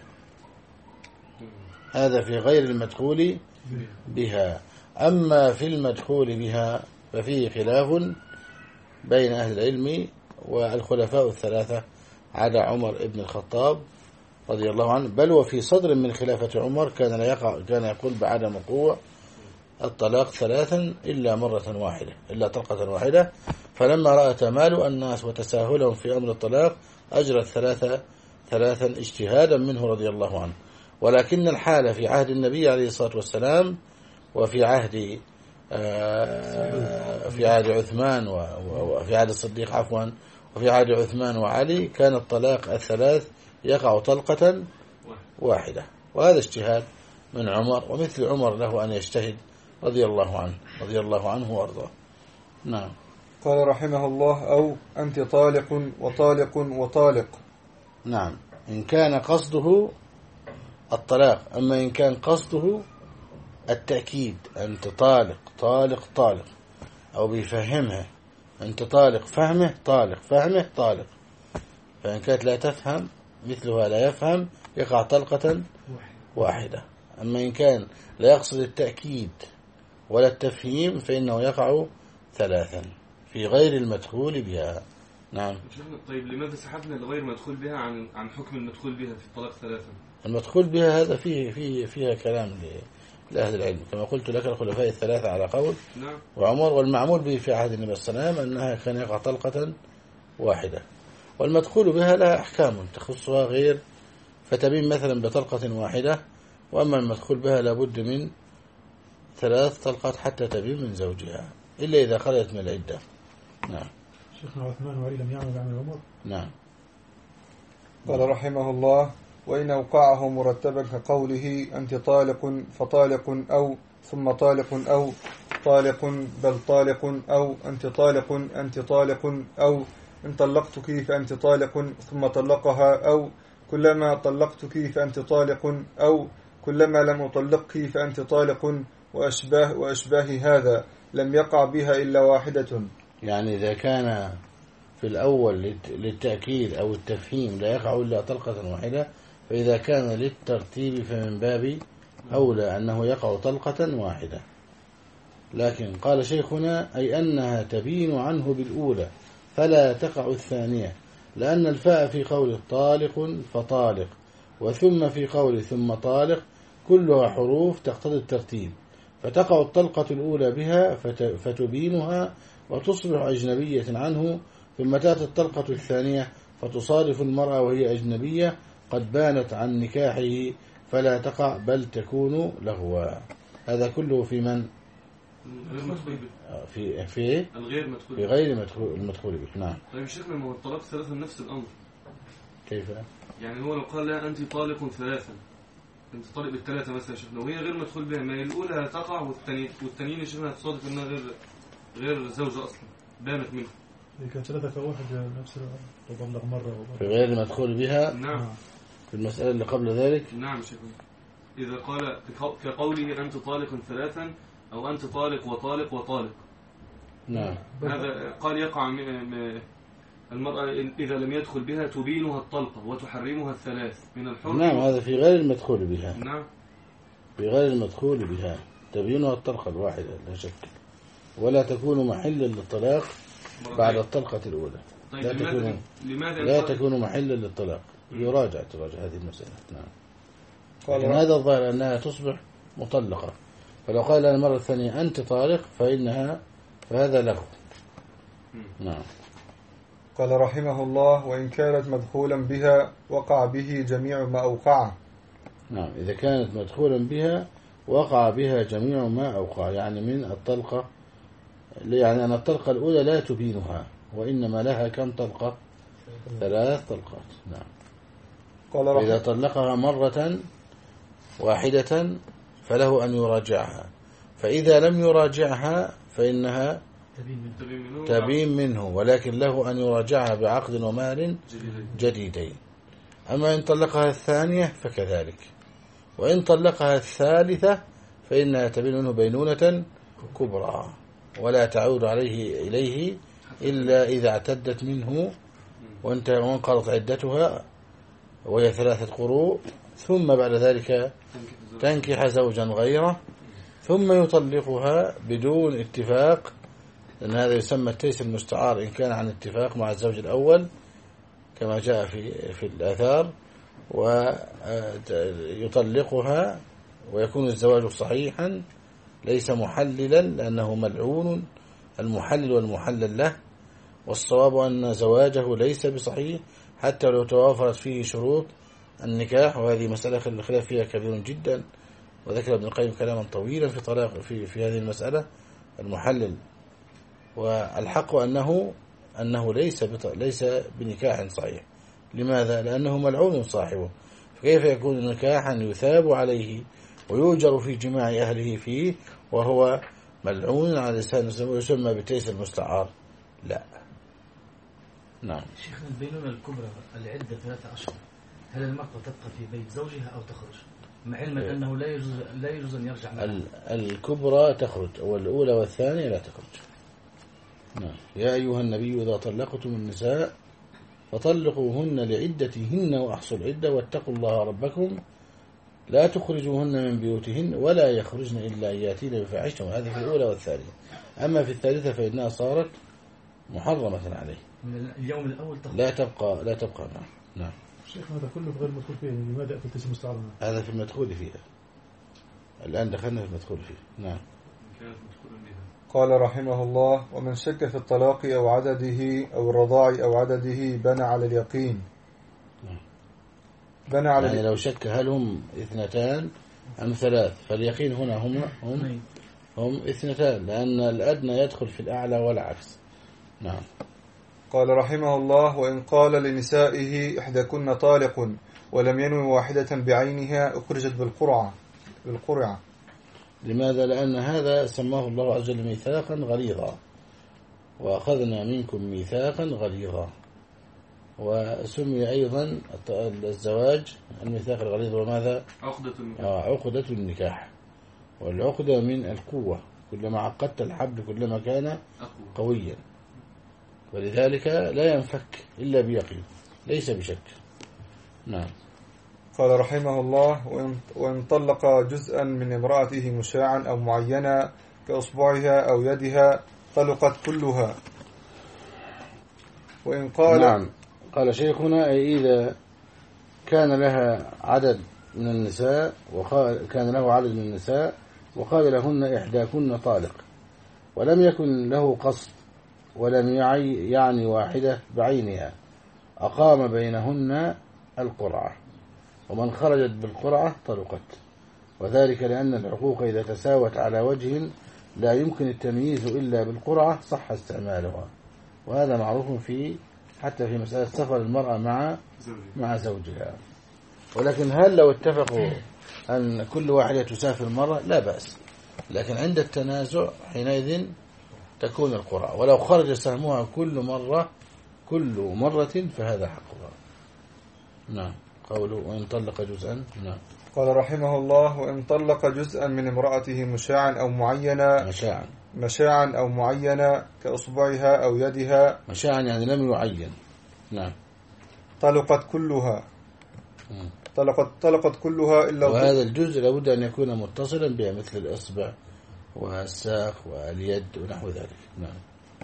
هذا في غير المدخول بها. أما في المدخول بها ففيه خلاف بين أهل العلم والخلفاء الثلاثة عدا عمر بن الخطاب رضي الله عنه، بل وفي صدر من خلافة عمر كان لا يقع كان يقول بعدم وقوع الطلاق ثلاثا إلا مرة واحدة، إلا طلقة واحدة. فلما رأى تمال الناس وتساهلهم في أمر الطلاق أجرى الثلاثة ثلاثا اجتهادا منه رضي الله عنه. ولكن الحالة في عهد النبي عليه الصلاة والسلام وفي عهد في عهد عثمان وفي عهد الصديق عفوا وفي عهد عثمان وعلي كان الطلاق الثلاث يقع طلقة واحدة، وهذا اجتهاد من عمر، ومثل عمر له أن يجتهد رضي الله عنه رضي الله عنه وأرضاه. نعم. قال رحمه الله: أو أنت طالق وطالق وطالق. نعم، إن كان قصده الطلاق. أما إن كان قصده التأكيد أنت طالق طالق طالق، أو بيفهمها أنت طالق فهمه طالق فهمه طالق، فإن كانت لا تفهم مثلها لا يفهم يقع طلقة واحدة. أما إن كان لا يقصد التأكيد ولا التفهيم فإنه يقع ثلاثا في غير المدخول بها. نعم. طيب لماذا سحبنا الغير مدخول بها عن عن حكم المدخول بها في الطلاق ثلاثا؟ المدخول بها هذا فيه فيه فيها كلام لأهل العلم، كما قلت لك الخلفاء الثلاثة على قول نعم. وعمر، والمعمول به في عهد النبي صلى الله عليه وسلم أنها كان يقع طلقة واحدة. والمدخول بها لها أحكام تخصها غير فتبين مثلا بطلقة واحدة، وأما المدخول بها لابد من ثلاث طلقات حتى تبين من زوجها إلا إذا خرجت من العدة. نعم. شيخنا عثمان وعلي لم يعمل بعمل عمر. نعم. قال رحمه الله: وإن أوقعه مرتبا كقوله أنت طالق فطالق أو ثم طالق أو طالق بل طالق أو أنت طالق أنت طالق أو إن طلقتك فأنت طالق ثم طلقها أو كلما طلقتك فأنت طالق أو كلما لم أطلقك فأنت طالق وأشباه, وأشباه هذا لم يقع بها إلا واحدة. يعني إذا كان في الأول للتأكيد أو التفهيم لا يقع إلا طلقة واحدة، فإذا كان للترتيب فمن باب أولى أنه يقع طلقة واحدة. لكن قال شيخنا أي أنها تبين عنه بالأولى فلا تقع الثانية، لأن الفاء في قول طالق فطالق وثم في قول ثم طالق كلها حروف تقتضي الترتيب، فتقع الطلقة الأولى بها فتبينها وتصبح أجنبية عنه، ثم تأتي الطلقة الثانية فتصادف المرأة وهي أجنبية قد بانت عن نكاحه فلا تقع بل تكون لغوا. هذا كله في من؟ في في الغير مدخول في غير مدخول المدخول به. نعم. طيب شيخنا ما هو الطلاق ثلاثا نفس الأمر. كيف؟ يعني هو لو قال لا أنت طالق ثلاثا، أنت طالق بالثلاثة مثلا شيخنا، وهي غير مدخول بها، ما الأولى تقع والثانية والثانيين شيخنا تصادف أنها غير غير زوجة أصلا بانت منه. هي كانت ثلاثة فواحد نفس تطلق مرة ومرة. في غير المدخول بها. نعم. في المسألة اللي قبل ذلك. نعم شيخنا. إذا قال كقوله أنت طالق ثلاثا أو أنت طالق وطالق وطالق. نعم. هذا قال يقع المرأة إذا لم يدخل بها تبينها الطلقة وتحرمها الثلاث من الحر. نعم، هذا في غير المدخول بها. نعم. في غير المدخول بها تبينها الطلقة الواحدة لا شك، ولا تكون محلا للطلاق بعد الطلقة الأولى. طيب لا لماذا تكون لماذا لا تكون محلا للطلاق. يراجع تراجع هذه المسألة. نعم. لكن قال هذا الظاهر أنها تصبح مطلقة، فلو قال لها المرة الثانية أنت طالق فإنها فهذا له. نعم. قال رحمه الله: وإن كانت مدخولا بها وقع به جميع ما أوقعه. نعم، إذا كانت مدخولا بها وقع بها جميع ما أوقع، يعني من الطلقة، يعني أن الطلقة الأولى لا تبينها، وإنما لها كم طلقة؟ ثلاث طلقات. نعم. قال إذا رحمه طلقها مرة واحدة فله أن يراجعها، فإذا لم يراجعها فإنها تبين منه، ولكن له أن يراجعها بعقد ومهر جديدين. أما إن طلقها الثانية فكذلك، وإن طلقها الثالثة فإنها تبين منه بينونة كبرى، ولا تعود عليه إليه إلا إذا اعتدت منه وانقضت عدتها وهي ثلاثة قروء، ثم بعد ذلك تنكح زوجا غيره، ثم يطلقها بدون اتفاق، لأن هذا يسمى التيس المستعار إن كان عن اتفاق مع الزوج الأول كما جاء في في الآثار، ويطلقها ويكون الزواج صحيحا ليس محللا، لأنه ملعون المحلل والمحلل له. والصواب أن زواجه ليس بصحيح حتى لو توافرت فيه شروط النكاح، وهذه مسألة الخلاف فيها كبير جدا، وذكر ابن القيم كلاما طويلا في طلاق في في هذه المسألة المحلل. والحق أنه أنه ليس ليس بنكاح صحيح. لماذا؟ لأنه ملعون صاحبه، فكيف يكون نكاحا يثاب عليه ويؤجر في جماع أهله فيه وهو ملعون على لسان ويسمى بتيس المستعار؟ لا. نعم. شيخنا، البينونة الكبرى العدة ثلاثة أشهر، هل المرأة تبقى في بيت زوجها أو تخرج، مع علم أنه لا يجوز لا يجوز أن يرجع معها؟ الكبرى تخرج، والأولى والثانية لا تخرج. نعم. يا أيها النبي إذا طلقتم النساء فطلقوهن لعدتهن وأحصوا العدة واتقوا الله ربكم لا تخرجوهن من بيوتهن ولا يخرجن إلا أن يأتين بفاحشة. هذه في الأولى والثانية. أما في الثالثة فإنها صارت محرمة عليه من اليوم الأول تخرج. لا تبقى لا تبقى معه. نعم. شيخ، هذا كله غير مدخول فيه، لماذا يأتي التسم مستعار؟ هذا في المدخول فيها، الآن دخلنا في المدخول فيه. نعم. قال رحمه الله: ومن شك في الطلاق أو عدده أو الرضاع أو عدده بنى على اليقين. بنى على يعني لو شك هل هم اثنتان أم ثلاث، فاليقين هنا هم هم هم اثنتان، لأن الأدنى يدخل في الأعلى والعكس. نعم. قال رحمه الله: وإن قال لنسائه إحداكن طالق ولم ينوي واحدة بعينها أخرجت بالقرعة بالقرعة. لماذا؟ لأن هذا سماه الله عز وجل ميثاقا غليظا، وأخذنا منكم ميثاقا غليظا. وسمي أيضا الزواج الميثاق الغليظ وماذا؟ عقدة النكاح. آه عقدة النكاح. والعقدة من القوة، كلما عقدت الحبل كلما كان قويا، ولذلك لا ينفك إلا بيقين ليس بشك. نعم. قال رحمه الله: وإن طلق جزءا من امرأته مشاعا أو معينا كأصبعها أو يدها طلقت كلها. وإن قال نعم. قال شيخنا: إذا كان لها عدد من النساء وكان له عدد من النساء وقال لهن إحداكن طالق، ولم يكن له قصد ولم يعي يعني واحدة بعينها، أقام بينهن القرعة، ومن خرجت بالقرعة طلقت، وذلك لأن العقوق إذا تساوت على وجه لا يمكن التمييز إلا بالقرعة صح استعمالها، وهذا معروف في حتى في مسألة سفر المرأة مع مع زوجها. ولكن هل لو اتفقوا أن كل واحدة تسافر مرة لا بأس، لكن عند التنازع حينئذ تكون القرعة، ولو خرج سهمها كل مرة كل مرة فهذا حقها. نعم. قوله: وإن طلق جزءا. نعم. قال رحمه الله: وإن طلق جزءا من امرأته مشاعا أو معينا مشاعا مشاعا أو معينا كأصبعها أو يدها. مشاعا يعني لم يعين. نعم. طلقت كلها. طلقت طلقت كلها إلا. وهذا الجزء لابد أن يكون متصلا بها، مثل الإصبع والساق واليد ونحو ذلك. نعم.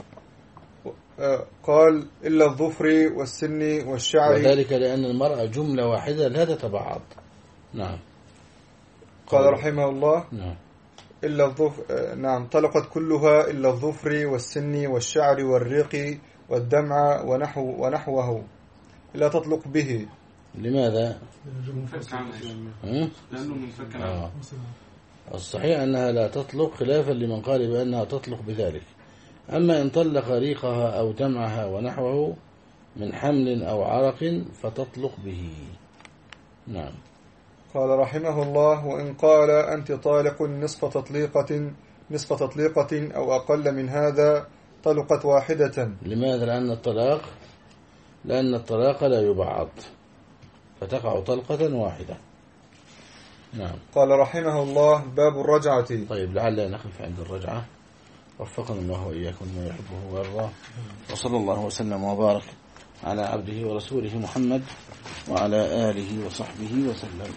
قال: إلا الظفر والسن والشعر. وذلك لأن المرأة جملة واحدة لا تتبعض. نعم. قال رحمه الله: نعم. إلا الظفر. نعم. طلقت كلها إلا الظفر والسن والشعر والريق والدمع ونحو ونحوه لا تطلق به. لماذا؟ منفك عنه هم؟ لأنه منفك عنه. آه. الصحيح أنها لا تطلق خلافا لمن قال بأنها تطلق بذلك. أما إن طلق ريقها أو دمعها ونحوه من حمل أو عرق فتطلق به. نعم. قال رحمه الله: وإن قال أنت طالق نصف تطليقة نصف تطليقة أو أقل من هذا طلقت واحدة. لماذا؟ لأن الطلاق لأن الطلاق لا يبعض فتقع طلقة واحدة. نعم. قال رحمه الله: باب الرجعة. طيب لعل نقف عند الرجعة. وفقنا الله وإياكم ما يحبه ويرضاه، وصلى الله وسلم وبارك على عبده ورسوله محمد وعلى آله وصحبه وسلم.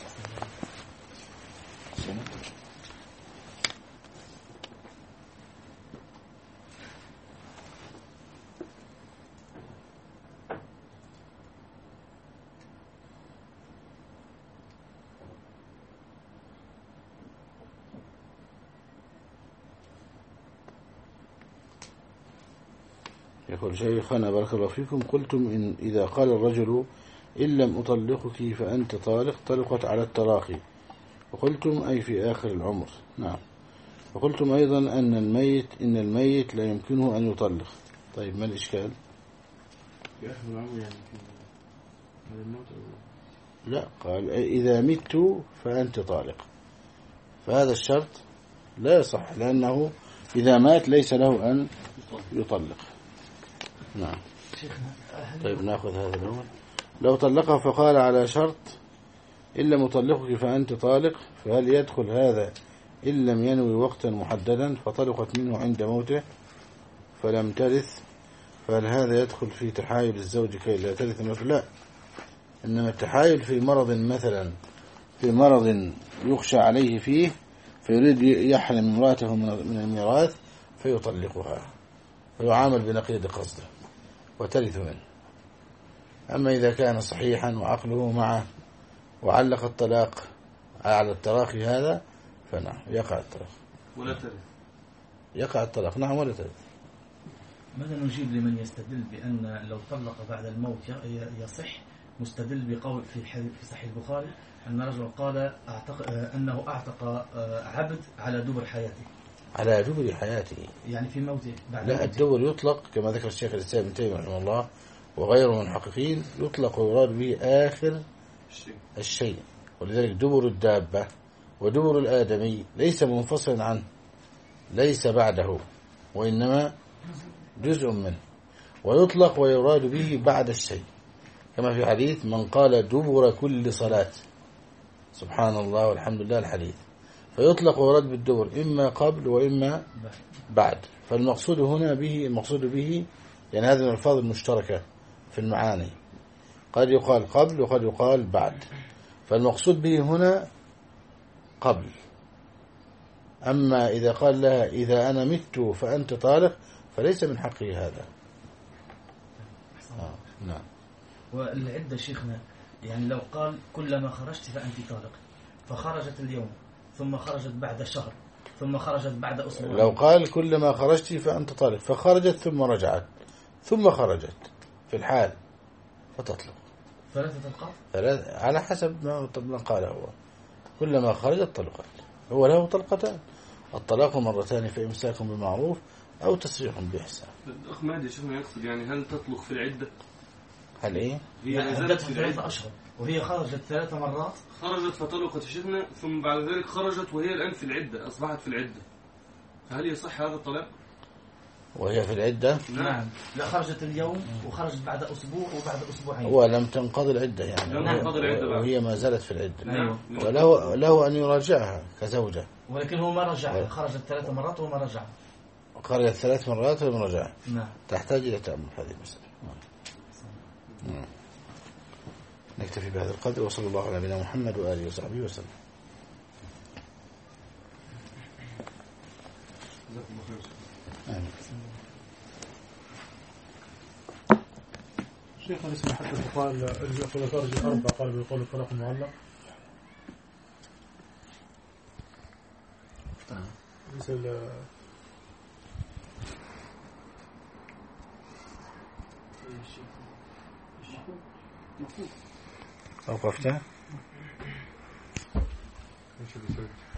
يقول شيخنا بارك الله فيكم: قلتم إن إذا قال الرجل إن لم أطلقك فأنت طالق طلقت على التراخي، وقلتم أي في آخر العمر. نعم. وقلتم أيضا أن الميت إن الميت لا يمكنه أن يطلق. طيب ما الإشكال؟ في آخر العمر يعني في الموت؟ لا، قال إذا مت فأنت طالق، فهذا الشرط لا يصح، لأنه إذا مات ليس له أن يطلق. نعم. طيب نأخذ هذا الأول. لو طلقها فقال على شرط إن لم أطلقك فأنت طالق، فهل يدخل هذا إن لم ينوي وقتا محددا فطلقت منه عند موته فلم ترث؟ فهل هذا يدخل في تحايل الزوج كي لا ترث مثل؟ لا، إنما التحايل في مرض مثلا، في مرض يخشى عليه فيه فيريد يحرم امراته من الميراث فيطلقها ويعامل بنقيض قصده وترث منه. أما إذا كان صحيحا وعقله معه وعلق الطلاق على التراخي هذا فنعم يقع الطلاق ولا ترث. يقع الطلاق نعم ولا ترث. ماذا نجيب لمن يستدل بأن لو طلق بعد الموت يصح، مستدل بقول في في صحيح البخاري أن رجل قال أعتق أنه أعتق عبد على دبر حياته؟ على دبر حياته يعني في موته بعد لا موته. الدبر يطلق كما ذكر الشيخ الإسلام ابن تيمية رحمه الله وغيره من المحققين، يطلق ويراد به آخر الشيء، ولذلك دبر الدابة ودبر الآدمي ليس منفصلا عنه، ليس بعده وإنما جزء منه، ويطلق ويراد به بعد الشيء، كما في حديث من قال دبر كل صلاة سبحان الله والحمد لله الحديث، فيطلق ويراد بالدبر إما قبل وإما بعد. فالمقصود هنا به المقصود به يعني هذه الألفاظ المشتركة في المعاني، قد يقال قبل وقد يقال بعد، فالمقصود به هنا قبل. أما إذا قال لها إذا أنا مت فأنت طالق فليس من حقه هذا. آه. نعم. والعدة شيخنا يعني لو قال كلما خرجت فأنت طالق، فخرجت اليوم ثم خرجت بعد شهر ثم خرجت بعد أسبوع، لو قال كلما خرجت فأنت طالق فخرجت ثم رجعت ثم خرجت في الحال فتطلق ثلاثة طلقات ثلاث على حسب ما قال هو، كلما خرجت طلقت. هو له طلقتان، الطلاق مرتان فإمساك بمعروف أو تسريح بإحسان. الأخ مهدي شيخنا يقصد يعني هل تطلق في العدة؟ هل إيه؟ هي عدتها ثلاثة أشهر وهي خرجت ثلاث مرات، خرجت فطلقت شيخنا ثم بعد ذلك خرجت وهي الآن في العدة، أصبحت في العدة، فهل يصح هذا الطلاق؟ وهي في العدة؟ نعم. لا خرجت اليوم وخرجت بعد أسبوع وبعد أسبوعين، ولم تنقضي العدة يعني، لم تنقضي العدة بعد. وهي ما زالت في العدة. أيوة. وله له أن يراجعها كزوجة، ولكن هو ما رجع، خرجت ثلاث مرات وما رجع. خرجت ثلاث مرات ولم رجع. نعم. تحتاج إلى تأمل هذه المسألة. نعم. نكتفي بهذا القدر، وصلى الله على نبينا محمد وآله وصحبه وسلم. آمين. شيخ الاسم حتى قال الخلفاء الأربعة قال بقول الطلاق المعلق مثل أوقفته؟ ماشي بسيط.